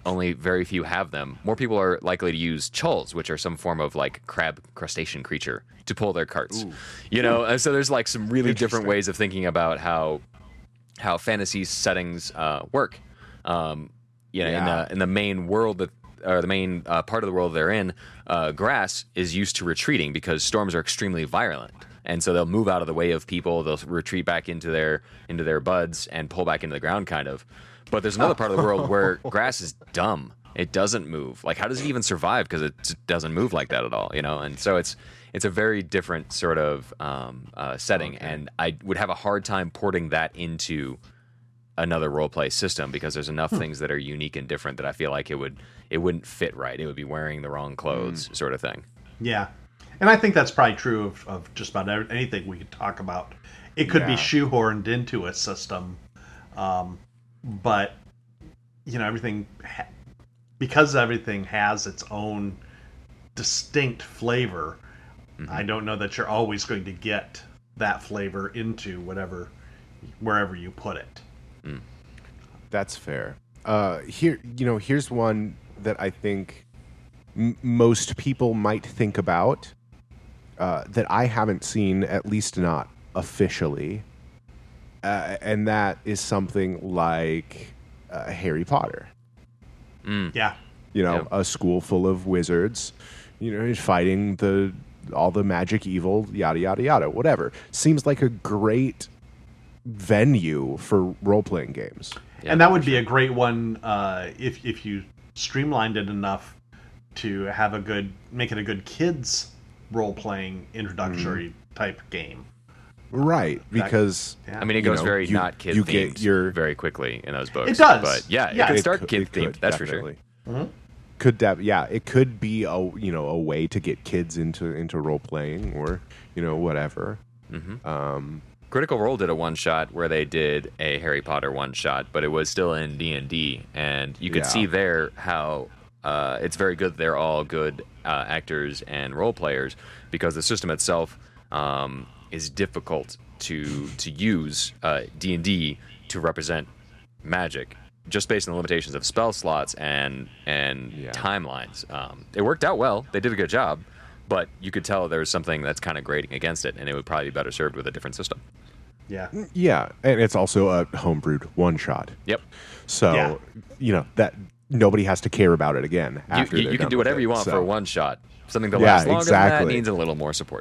only very few have them, more people are likely to use chulls, which are some form of like crab crustacean creature, to pull their carts. Ooh. You know, and so there's like some really different ways of thinking about how how fantasy settings uh, work. Um, you know, yeah. in the in the main world that or the main uh, part of the world they're in, uh, grass is used to retreating because storms are extremely violent. And so they'll move out of the way of people. They'll retreat back into their into their buds and pull back into the ground, kind of. But there's another part of the world where grass is dumb. It doesn't move. Like, how does it even survive? Because it doesn't move like that at all, you know. And so it's it's a very different sort of um, uh, setting. Okay. And I would have a hard time porting that into another role play system because there's enough hmm. things that are unique and different that I feel like it would it wouldn't fit right. It would be wearing the wrong clothes, mm. sort of thing. Yeah. And I think that's probably true of, of just about anything we could talk about. It could yeah. be shoehorned into a system, um, but you know, everything ha- because everything has its own distinct flavor. Mm-hmm. I don't know that you're always going to get that flavor into whatever wherever you put it. Mm. That's fair. Uh, here, you know, here's one that I think m- most people might think about. Uh, that I haven't seen, at least not officially, uh, and that is something like uh, Harry Potter. Mm. Yeah, you know, yep. a school full of wizards, you know, fighting the all the magic evil, yada yada yada, whatever. Seems like a great venue for role playing games, yeah, and that would be sure. a great one uh, if if you streamlined it enough to have a good, make it a good kids role-playing introductory mm. type game, right? Because yeah. I mean, it goes know, very you, not kid you themed get your very quickly in those books. It does, but yeah, yeah. it could it start could, kid could, themed. That's definitely. for sure. Mm-hmm. Could that? Yeah, it could be a you know a way to get kids into into role playing or you know whatever. Mm-hmm. Um, Critical Role did a one shot where they did a Harry Potter one shot, but it was still in D and D, and you could yeah. see there how. Uh, it's very good. They're all good uh, actors and role players because the system itself um, is difficult to to use uh, D and D to represent magic, just based on the limitations of spell slots and and yeah. timelines. Um, it worked out well. They did a good job, but you could tell there was something that's kind of grating against it, and it would probably be better served with a different system. Yeah, yeah, and it's also a homebrewed one shot. Yep. So yeah. you know that. Nobody has to care about it again. After you you, you can do whatever you want so. for a one shot. Something that yeah, lasts longer exactly. than that needs a little more support.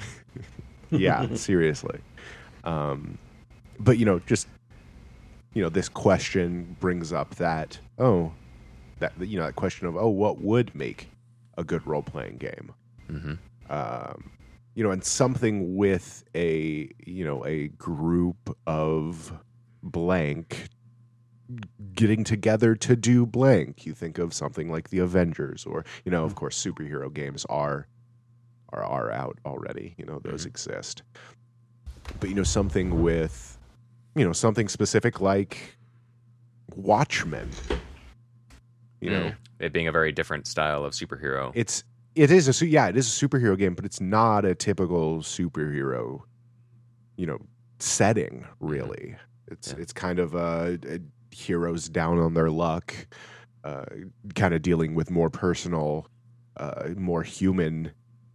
Yeah, seriously. Um, but you know, just you know, this question brings up that oh, that you know, that question of oh, what would make a good role playing game? Mm-hmm. Um, you know, and something with a you know a group of blank. Getting together to do blank. You think of something like the Avengers, or you know, of course, superhero games are are are out already. You know, those mm-hmm. exist. But you know, something with you know something specific like Watchmen. You know, mm. it being a very different style of superhero. It's it is a su- yeah, it is a superhero game, but it's not a typical superhero. You know, setting really. Mm-hmm. It's yeah. it's kind of a, a heroes down on their luck, uh, kind of dealing with more personal, uh, more human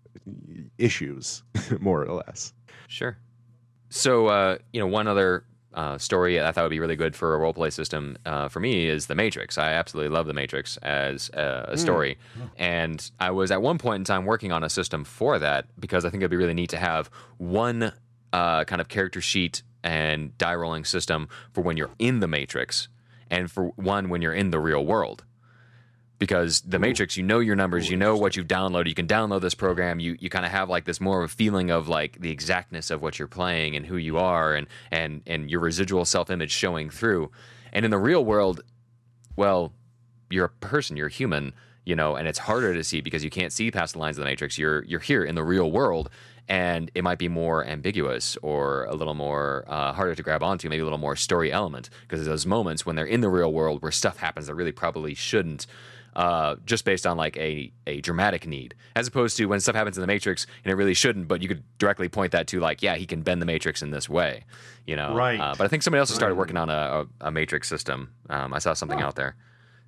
issues, more or less. Sure. So, uh, you know, one other uh, story I thought would be really good for a role play system uh, for me is The Matrix. I absolutely love The Matrix as a, a story. Mm. And I was at one point in time working on a system for that because I think it'd be really neat to have one uh, kind of character sheet and die rolling system for when you're in the Matrix and for one when you're in the real world. Because the Ooh. Matrix, you know your numbers, Ooh, you know what you've downloaded, you can download this program, you you kind of have like this more of a feeling of like the exactness of what you're playing and who you are and and and your residual self-image showing through. And in the real world, well, you're a person, you're human, you know, and it's harder to see because you can't see past the lines of the Matrix. You're you're here in the real world, and it might be more ambiguous or a little more uh, harder to grab onto, maybe a little more story element, because there's those moments when they're in the real world where stuff happens that really probably shouldn't, uh, just based on like a, a dramatic need, as opposed to when stuff happens in the Matrix and it really shouldn't, but you could directly point that to like, yeah, he can bend the Matrix in this way, you know? Right. Uh, but I think somebody else has started working on a, a, a Matrix system. Um, I saw something oh. out there.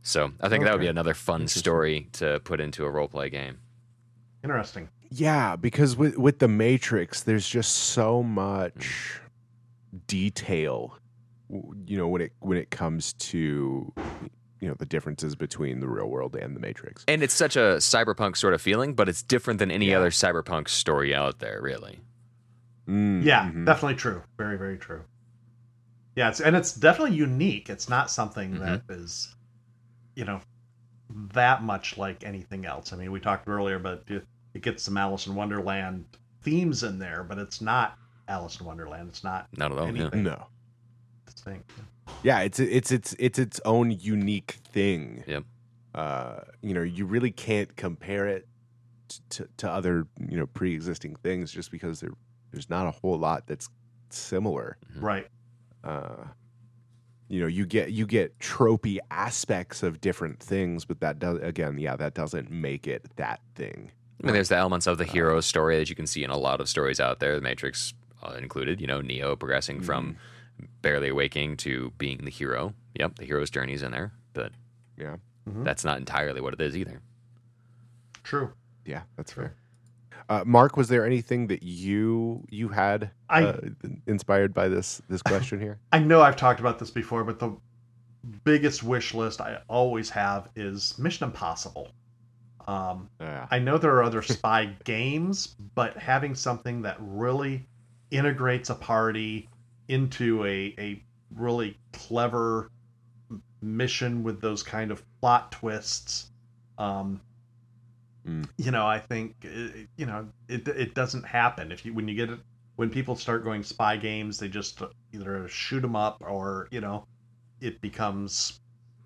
So I think that would be Okay. another fun Interesting. story to put into a role play game. Interesting. Yeah, because with with the Matrix, there's just so much detail. w- You know, when it when it comes to you know the differences between the real world and the Matrix. And it's such a cyberpunk sort of feeling, but it's different than any Yeah. other cyberpunk story out there, really. Mm, Yeah, mhm. definitely true. Very, very true. Yeah, it's and it's definitely unique. It's not something Mm-hmm. that is, you know, that much like anything else. I mean, we talked earlier, but it, it gets some Alice in Wonderland themes in there, but it's not Alice in Wonderland. It's not Not at all. Yeah. anything. No. distinct. Yeah, it's it's it's it's its own unique thing. Yep. Uh, you know, you really can't compare it to, to other you know pre-existing things just because there there's not a whole lot that's similar. Right. Uh, you know, you get you get tropey aspects of different things, but that does again, yeah, that doesn't make it that thing. I mean, there's the elements of the hero story that you can see in a lot of stories out there, the Matrix uh, included. You know, Neo progressing from barely awaking to being the hero. Yep, the hero's journey's in there, but Yeah, Mhm. that's not entirely what it is either. True. yeah, that's fair. Uh, Mark, was there anything that you you had I- uh, inspired by this this question here? I know I've talked about this before, but the biggest wish list I always have is Mission Impossible. Um, Yeah. I know there are other spy games, but having something that really integrates a party into a, a really clever mission with those kind of plot twists, um, Mm. you know, I think uh, you know it it doesn't happen if you when you get it when people start going spy games, they just either shoot them up or you know it becomes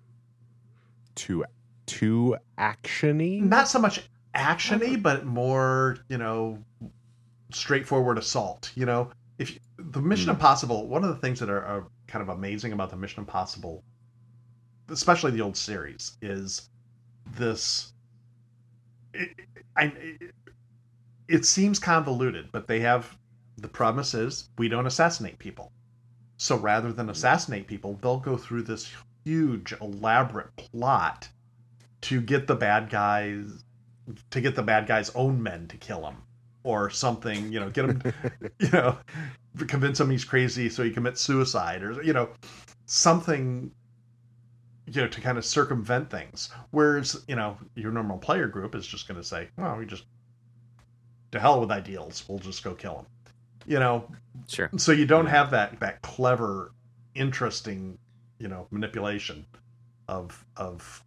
Too too actiony. not so much actiony, but more you know straightforward assault. You know, if you, the Mission Hmm. Impossible, one of the things that are, are kind of amazing about the Mission Impossible, especially the old series, is this. It, I, it, it seems convoluted, but they have the premise is we don't assassinate people. So rather than assassinate people, they'll go through this huge, elaborate plot to get the bad guys, to get the bad guy's own men to kill him, or something. You know, get him, you know, convince him he's crazy so he commits suicide, or you know, something. You know, to kind of circumvent things. Whereas, you know, your normal player group is just going to say, "Oh, we just to hell with ideals. We'll just go kill him." You know, Sure. so you don't have that that clever, interesting, you know, manipulation of of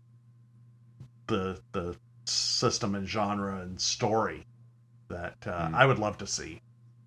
the the system and genre and story that uh, Hmm. I would love to see.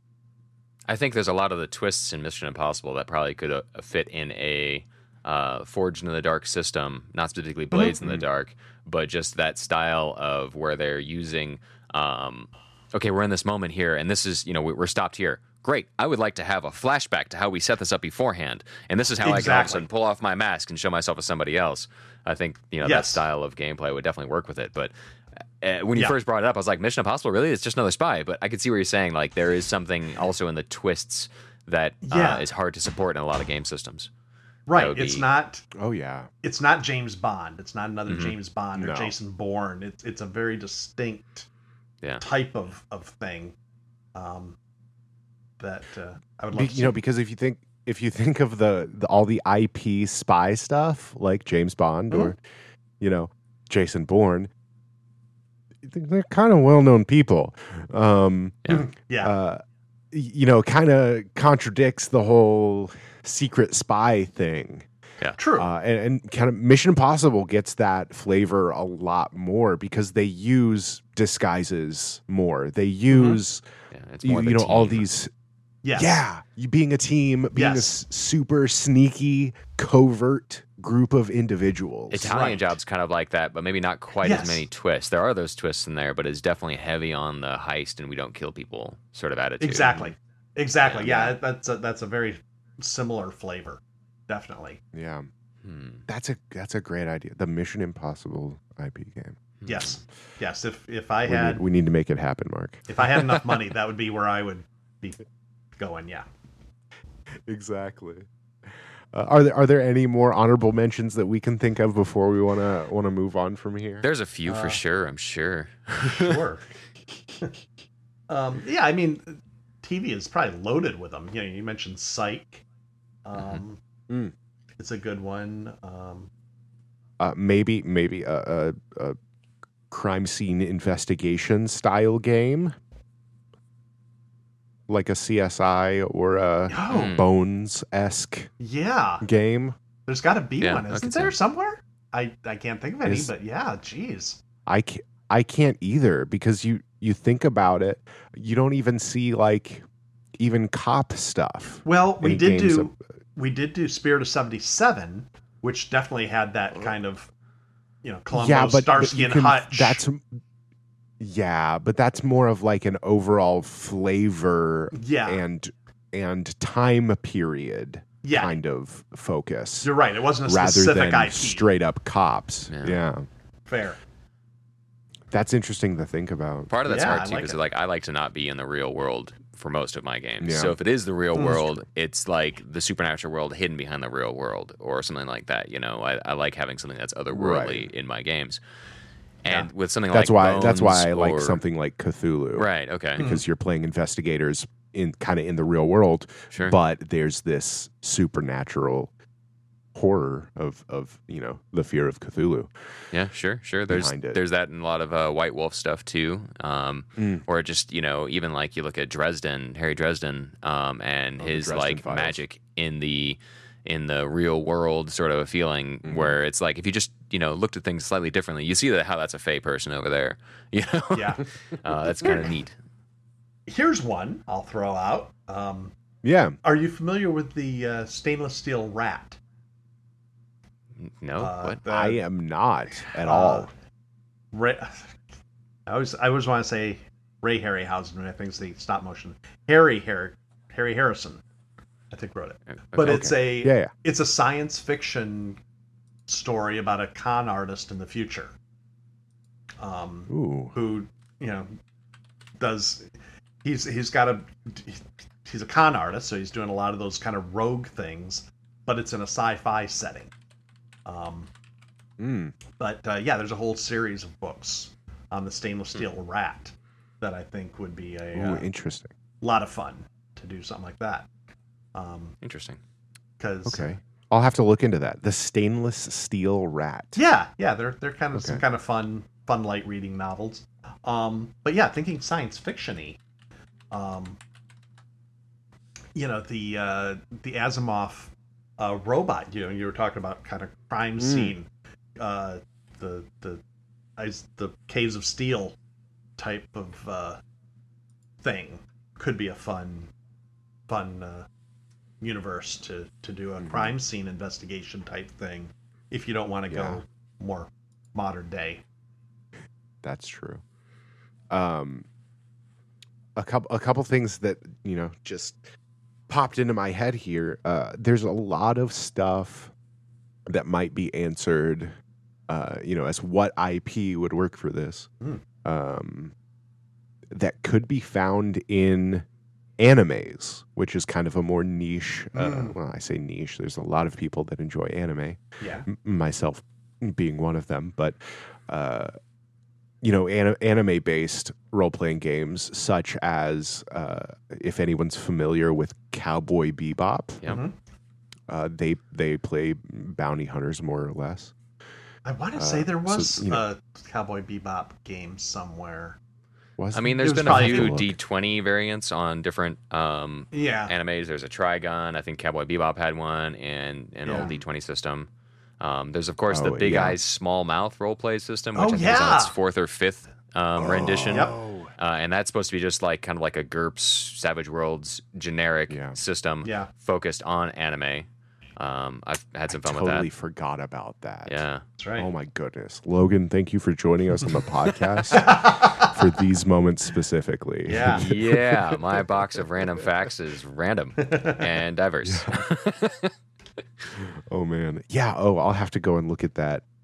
I think there's a lot of the twists in Mission Impossible that probably could uh, fit in a uh, Forged in the Dark system, not specifically Blades in the Dark, but just that style of where they're using, um, okay, we're in this moment here, and this is, you know, we- we're stopped here. Great. I would like to have a flashback to how we set this up beforehand, and this is how I can all of a Exactly. sudden pull off my mask and show myself as somebody else. I think, you know, that Yes. style of gameplay would definitely work with it, but uh, when you Yeah. first brought it up, I was like, Mission Impossible, really? It's just another spy. But I could see what you're saying. Like, there is something also in the twists that Yeah. uh, is hard to support in a lot of game systems. Right. would It's be- not Oh yeah. it's not James Bond. It's not another Mhm. James Bond or No. Jason Bourne. It's it's a very distinct Yeah. type of of thing um, that uh, I would Be, love to you know, see. because if you think if you think of the, the all the I P spy stuff like James Bond or you know Jason Bourne, they're kind of well known people. Um, Yeah. uh, y- you know, kind of contradicts the whole secret spy thing. True. Uh, and, and kind of Mission Impossible gets that flavor a lot more because they use disguises more. They use, Yeah, it's you, more the you know, all team. these. yes. Yeah, you being a team, being a Yes. s- super sneaky, covert group of individuals. Italian Right. Job's kind of like that, but maybe not quite Yes. as many twists. There are those twists in there, but it's definitely heavy on the heist and we don't kill people sort of attitude. Exactly. Exactly. Yeah. Yeah. That's a, that's a very similar flavor. Definitely. Yeah, Hmm. that's a that's a great idea. The Mission Impossible I P game. Yes. Yes. If if I We had need, we need to make it happen, Mark. if I had enough money, that would be where I would be going. Yeah. Exactly. Uh, are there are there any more honorable mentions that we can think of before we want to want to move on from here? There's a few Uh, for sure. I'm sure. Sure. um, yeah, I mean, T V is probably loaded with them. You know, you mentioned Psych. Um, Mm. It's a good one. Um, Uh, maybe maybe a, a, a crime scene investigation style game, like a C S I or a oh, Bones esque yeah. game. There's got to be Yeah, one, I isn't could there, see. somewhere? I, I can't think of any, Is- but yeah, geez. I can't, I can't either because you you think about it, you don't even see like even cop stuff. Well, we in did games do of- we did do Spirit of seventy-seven, which definitely had that kind of, you know, Columbo, yeah, but but Starsky you and can- Hutch. That's yeah, but that's more of like an overall flavor yeah, and and time period yeah. kind of focus You're right. It wasn't a rather specific than I P. straight up cops. Yeah. Yeah. Fair. That's interesting to think about. Part of that's Yeah, hard I too like because it. like I like to not be in the real world for most of my games. Yeah. So if it is the real Mm, that's world, it's like the supernatural world hidden behind the real world or something like that. You know, I, I like having something that's otherworldly Right. in my games. And Yeah. with something That's like why that's why Bones I like or- something like Cthulhu. Right. Okay. Because you're playing investigators in kind of in the real world, Sure. but there's this supernatural horror of of, you know, the fear of Cthulhu. Yeah, sure, sure. There's behind it. there's that in a lot of uh, White Wolf stuff too, um, Mm. or just you know even like you look at Dresden, Harry Dresden, um, and Oh, the his Dresden like Files. magic in the in the real world sort of a feeling Mhm. where it's like if you just you know looked at things slightly differently, you see that how that's a Fey person over there. You know, Yeah. uh, that's kind of neat. Here's one I'll throw out. Um, Yeah. are you familiar with the uh, stainless steel rat? No, Uh, what? the- I am not at uh, all. Ray, I always I always want to say Ray Harryhausen, and I think it's the stop motion. Harry Harry Harry Harrison, I think wrote it. But Okay. it's a Yeah, yeah. it's a science fiction story about a con artist in the future. Um, Ooh. who you know does he's he's got a he's a con artist, so he's doing a lot of those kind of rogue things, but it's in a sci-fi setting. Um, Mm. but uh, yeah, there's a whole series of books on the stainless steel Hmm. rat that I think would be a Ooh, uh, interesting. lot of fun to do something like that. Um, Interesting. because Okay. I'll have to look into that. The stainless steel rat. yeah, yeah, they're they're kind of some Okay. kind of fun fun light reading novels. Um, but yeah, thinking science fiction-y. Um, you know, the uh, the Asimov uh, robot. You know, you were talking about kind of crime Mm. scene, uh, the the as the Caves of Steel type of uh, thing could be a fun fun uh, universe to to do a Mhm. crime scene investigation type thing if you don't want to Yeah. go more modern day. That's true. Um, a couple, a couple things that you know just popped into my head here. Uh, there's a lot of stuff that might be answered, uh, you know, as what I P would work for this. Hmm. Um, that could be found in animes, which is kind of a more niche. Uh, Mm. well, I say niche. There's a lot of people that enjoy anime. Yeah. M- myself being one of them, but uh, you know, an- anime-based role-playing games, such as uh, if anyone's familiar with Cowboy Bebop, Yeah. Mhm. uh, they they play bounty hunters more or less. I want to Uh, say there so, was you know- a Cowboy Bebop game somewhere. Was I mean, there? there's was been a probably- few Look. D twenty variants on different um, Yeah. animes. There's a Trigon. I think Cowboy Bebop had one, and an Yeah. old D twenty system. Um, there's of course Oh, the Big yeah. Eyes Small Mouth roleplay system, which Oh, I think is on its yeah. fourth or fifth um, rendition. Yep. Oh, Uh, and that's supposed to be just like kind of like a GURPS Savage Worlds generic Yeah. system Yeah. focused on anime. Um, I've had some I fun totally with forgot about that. that. Yeah. That's right. Oh my goodness, Logan! Thank you for joining us on the podcast for these moments specifically. Yeah. Yeah, my box of random facts is random and diverse. Oh man. Yeah. Oh, I'll have to go and look at that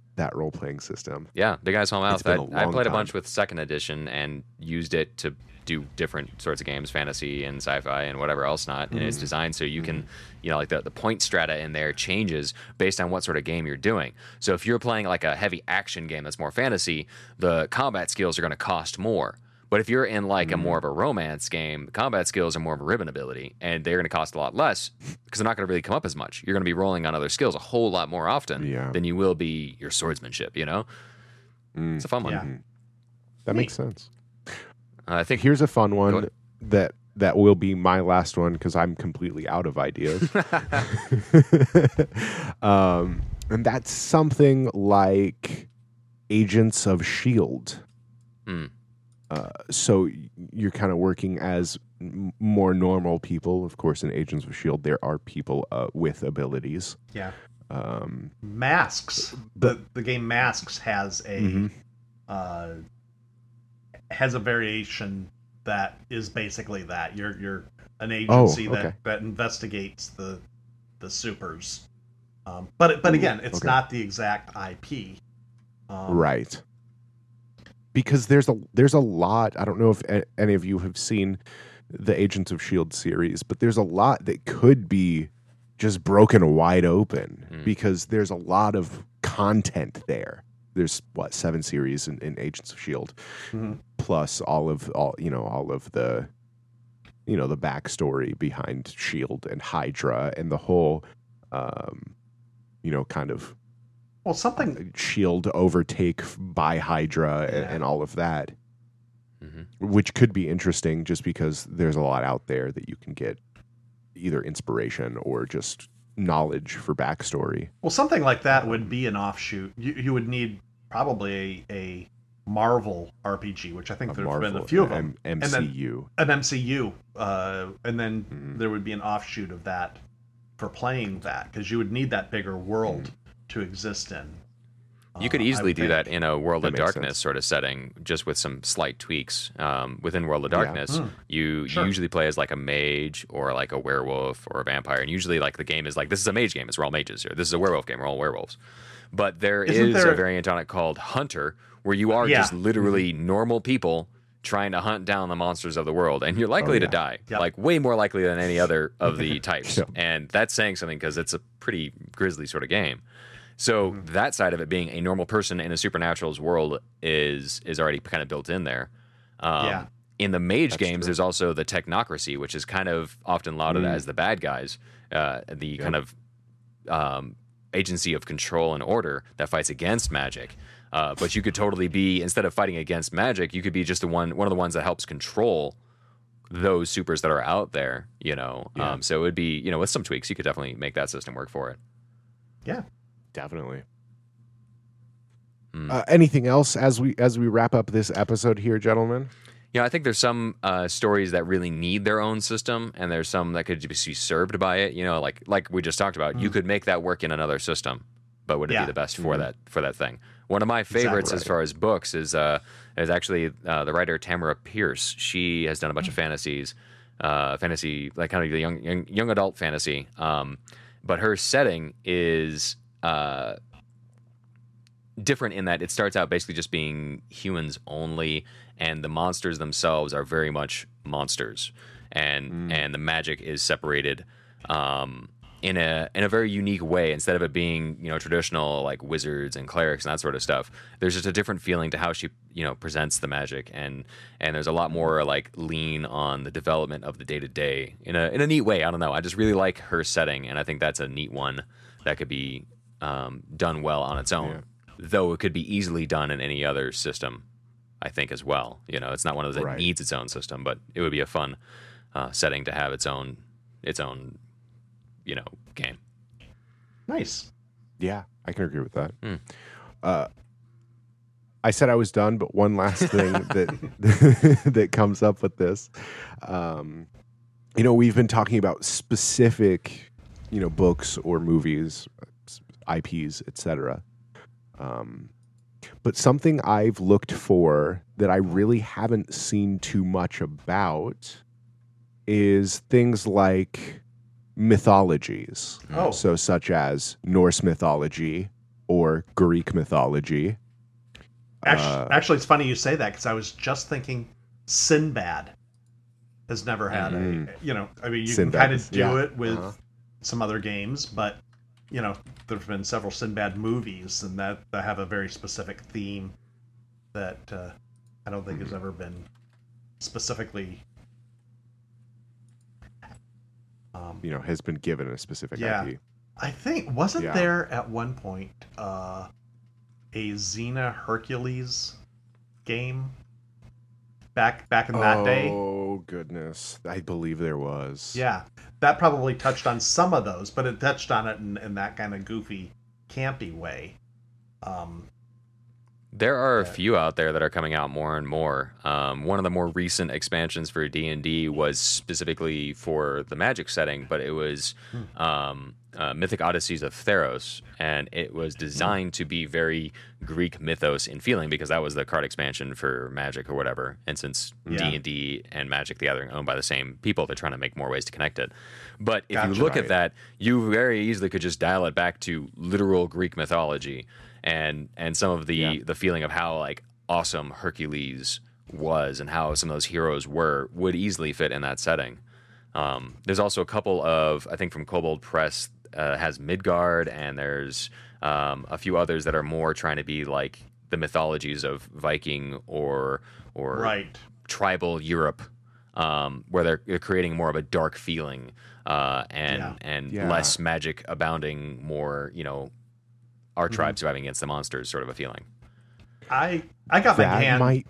that role playing system. Yeah, Big Eyes Small Mouth. It's been I, a I long played a time. bunch with second edition and used it to do different sorts of games, fantasy and sci-fi and whatever else not. And it's designed so you can, you know, like the, the point strata in there changes based on what sort of game you're doing. So if you're playing like a heavy action game that's more fantasy, the combat skills are going to cost more. But if you're in like a more of a romance game, the combat skills are more of a ribbon ability, and they're going to cost a lot less because they're not going to really come up as much. You're going to be rolling on other skills a whole lot more often Yeah. than you will be your swordsmanship, you know? It's a fun one. Yeah. That makes sense. Uh, I think Here's a fun Go one ahead. that that will be my last one because I'm completely out of ideas. um, and that's something like Agents of Shield. Hmm. Uh, so you're kind of working as m- more normal people. Of course, in Agents of Shield, there are people uh, with abilities. Yeah. Um, Masks. The the game Masks has a Mhm. uh, has a variation that is basically that. You're you're an agency Oh, okay. that, that investigates the the supers. Um, but but again, it's okay. not the exact I P. Um, Right. Because there's a there's a lot. I don't know if a- any of you have seen the Agents of Shield series, but there's a lot that could be just broken wide open Mm. because there's a lot of content there. There's what seven series in, in Agents of Shield, Mhm. plus all of all you know all of the you know the backstory behind Shield and Hydra and the whole um, you know kind of Well, something Shield overtake by Hydra and, Yeah. and all of that, Mhm. which could be interesting just because there's a lot out there that you can get either inspiration or just knowledge for backstory. well something like that would be an offshoot. You you would need probably a, a Marvel R P G, which I think Of there's been Marvel a few of them. and And then- M C U. An M C U, uh, and then Mhm. there would be an offshoot of that for playing that because you would need that bigger world Mm-hmm. to exist in. You could Uh, I easily would do think. that in a World That of makes Darkness sense. sort of setting, just with some slight tweaks. Um, within World of Yeah. Darkness, Mm. you, Sure. you usually play as like a mage or like a werewolf or a vampire, and usually like the game is like, this is a mage game, it's we're all mages here. This is a werewolf game, we're all werewolves. But there Isn't is there a a- variant on it called Hunter, where you are Yeah. just literally normal people trying to hunt down the monsters of the world, and you're likely to yeah. die, Yep. like way more likely than any other of the types. Yep. And that's saying something because it's a pretty grisly sort of game. So that side of it being a normal person in a supernatural's world is is already kind of built in there. Um, Yeah. In the mage That's games, true. there's also the technocracy, which is kind of often lauded Mm. as the bad guys, uh, the kind of um, agency of control and order that fights against magic. Uh, but you could totally be, instead of fighting against magic, you could be just the one one of the ones that helps control those supers that are out there. You know, Yeah. um, so it would be, you know, with some tweaks, you could definitely make that system work for it. Yeah. Definitely. Mm. Uh, anything else as we as we wrap up this episode here, gentlemen? Yeah, I think there's some uh, stories that really need their own system, and there's some that could just be served by it. You know, like like we just talked about, you could make that work in another system, but would it Yeah. be the best for that for that thing? One of my favorites as right. far as books is uh, is actually uh, the writer Tamara Pierce. She has done a bunch of fantasies, uh, fantasy like kind of the young young, young adult fantasy. Um, but her setting is uh, different in that it starts out basically just being humans only, and the monsters themselves are very much monsters, and and the magic is separated um, in a in a very unique way. Instead of it being, you know, traditional like wizards and clerics and that sort of stuff, there's just a different feeling to how she, you know, presents the magic, and and there's a lot more like lean on the development of the day to day in a in a neat way. I don't know. I just really like her setting, and I think that's a neat one that could be um, done well on its own. Yeah. Though it could be easily done in any other system, I think, as well. You know, it's not one of those that Right. needs its own system, but it would be a fun uh, setting to have its own its own, you know, game. Nice. Yeah, I can agree with that. Hmm. Uh, I said I was done, but one last thing that that comes up with this, um, you know, we've been talking about specific, you know, books or movies, I Ps, et cetera. Um, but something I've looked for that I really haven't seen too much about is things like mythologies. Oh. So such as Norse mythology or Greek mythology. Actually, Uh, actually, it's funny you say that because I was just thinking Sinbad has never had Mhm. a, you know, I mean, you Sinbad can kind is- of do yeah. it with Uh-huh. some other games, but, you know, there have been several Sinbad movies and that, that have a very specific theme that uh, I don't think Mm-hmm. has ever been specifically. Um, You know, has been given a specific Yeah. I P. I think, wasn't Yeah. there at one point uh, a Xena Hercules game back back in that day? Oh goodness, I believe there was. Yeah, that probably touched on some of those, but it touched on it in, in that kind of goofy, campy way. Um, There are a Yeah. few out there that are coming out more and more. Um, one of the more recent expansions for D and D was specifically for the Magic setting, but it was um, uh, Mythic Odysseys of Theros, and it was designed to be very Greek mythos in feeling because that was the card expansion for Magic or whatever. And since Yeah. D and D and Magic the Gathering are owned by the same people, they're trying to make more ways to connect it. But if Gotcha. you look Right. at that, you very easily could just dial it back to literal Greek mythology and and some of the Yeah. the feeling of how like awesome Hercules was and how some of those heroes were would easily fit in that setting. Um, there's also a couple of I think from Kobold Press uh, has Midgard, and there's um, a few others that are more trying to be like the mythologies of Viking or or right. tribal Europe, um, where they're, they're creating more of a dark feeling uh, and Yeah. and Yeah. less magic abounding, more you know, our Mm-hmm. tribe surviving against the monsters, sort of a feeling. I I got my That hand. might.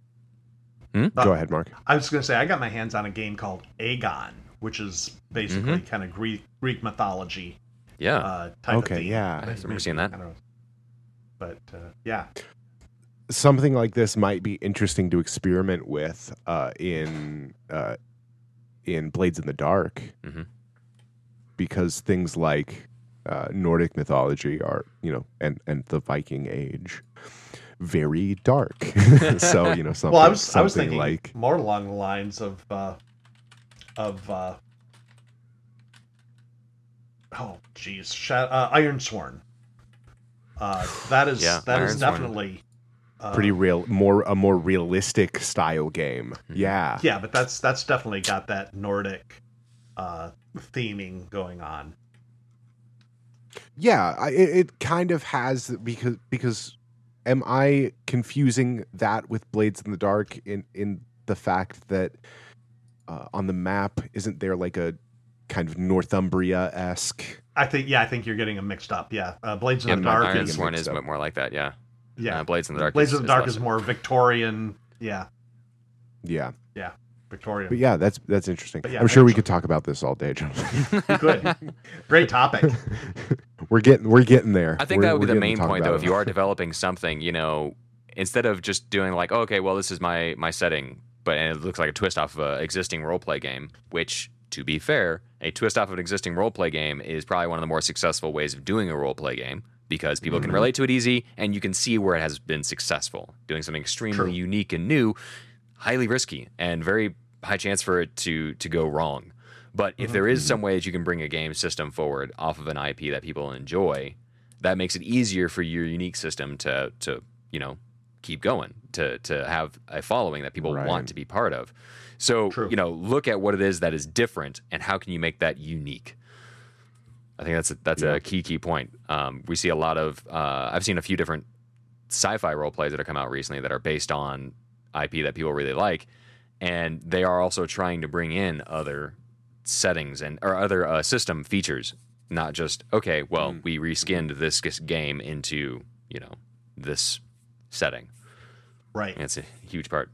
Hmm? Uh, Go ahead, Mark. I was going to say I got my hands on a game called Aegon, which is basically Mm-hmm. kind of Greek Greek mythology Yeah, uh, type Okay, of theme. yeah. I remember seeing that. I don't know. But uh, yeah, Something like this might be interesting to experiment with uh, in uh, in Blades in the Dark, Mhm. because things like uh, Nordic mythology are, you know, and and the Viking Age, very dark. So you know, something, well, I was I was something thinking like more along the lines of uh, of uh, oh geez, Sha- uh, Ironsworn. Uh, that is Yeah, that is Ironsworn. definitely uh, pretty real, more a more realistic style game. Mm-hmm. Yeah, yeah, but that's that's definitely got that Nordic uh, theming going on. yeah. I, it, it kind of has because because am I confusing that with Blades in the Dark in in the fact that uh, on the map isn't there like a kind of Northumbria esque? I think yeah, I think you're getting them mixed up. Yeah, uh, Blades in yeah. the Dark Iron is Sworn mixed is up. a bit more like that. Yeah, yeah, Uh, Blades in the Dark. Blades is, in the Dark less- is more Victorian. Yeah, Yeah, Victorian. but yeah, that's that's interesting. But yeah, I'm sure we excellent. could talk about this all day, John. Good, great topic. we're getting we're getting there. I think We're- that would be we're the getting main to talk point, about though. it. If you are developing something, you know, instead of just doing like, oh, okay, well, this is my my setting, but and it looks like a twist off of an existing role play game, which, to be fair, a twist off of an existing role play game is probably one of the more successful ways of doing a role play game because people Mm-hmm. can relate to it easy, and you can see where it has been successful. Doing something extremely True. unique and new, highly risky, and very high chance for it to to go wrong. But if there is some way that you can bring a game system forward off of an I P that people enjoy, that makes it easier for your unique system to to you know keep going, to to have a following that people Right. want to be part of. So True. you know, look at what it is that is different, and how can you make that unique. I think that's a, that's Yeah. a key key point. Um, we see a lot of uh, I've seen a few different sci-fi role plays that have come out recently that are based on I P that people really like, and they are also trying to bring in other settings and or other uh, system features, not just okay, well, we reskinned this g- game into you know this setting. Right. And it's a huge part.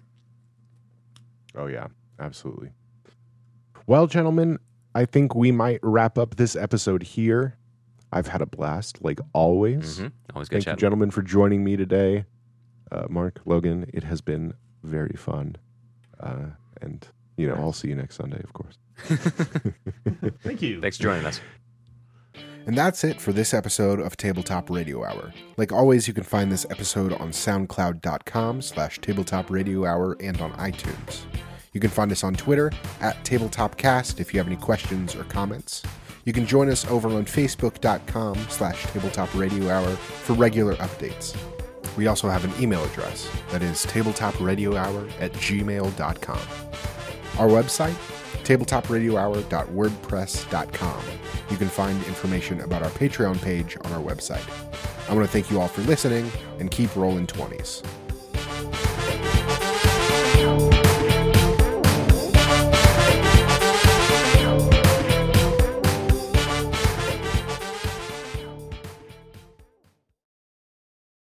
Oh yeah, absolutely. Well, gentlemen, I think we might wrap up this episode here. I've had a blast, like always. hmm Always good Thank you, chatting. gentlemen, for joining me today. Uh, Mark, Logan, it has been very fun. Uh, and, you know, I'll see you next Sunday, of course. Thank you. Thanks for joining us. And that's it for this episode of Tabletop Radio Hour. Like always, you can find this episode on soundcloud.com slash tabletop radio hour and on iTunes. You can find us on Twitter at TabletopCast if you have any questions or comments. You can join us over on facebook.com slash tabletop radio hour for regular updates. We also have an email address that is tabletopradiohour at gmail dot com. Our website, tabletop radio hour dot wordpress dot com. You can find information about our Patreon page on our website. I want to thank you all for listening, and keep rolling twenties.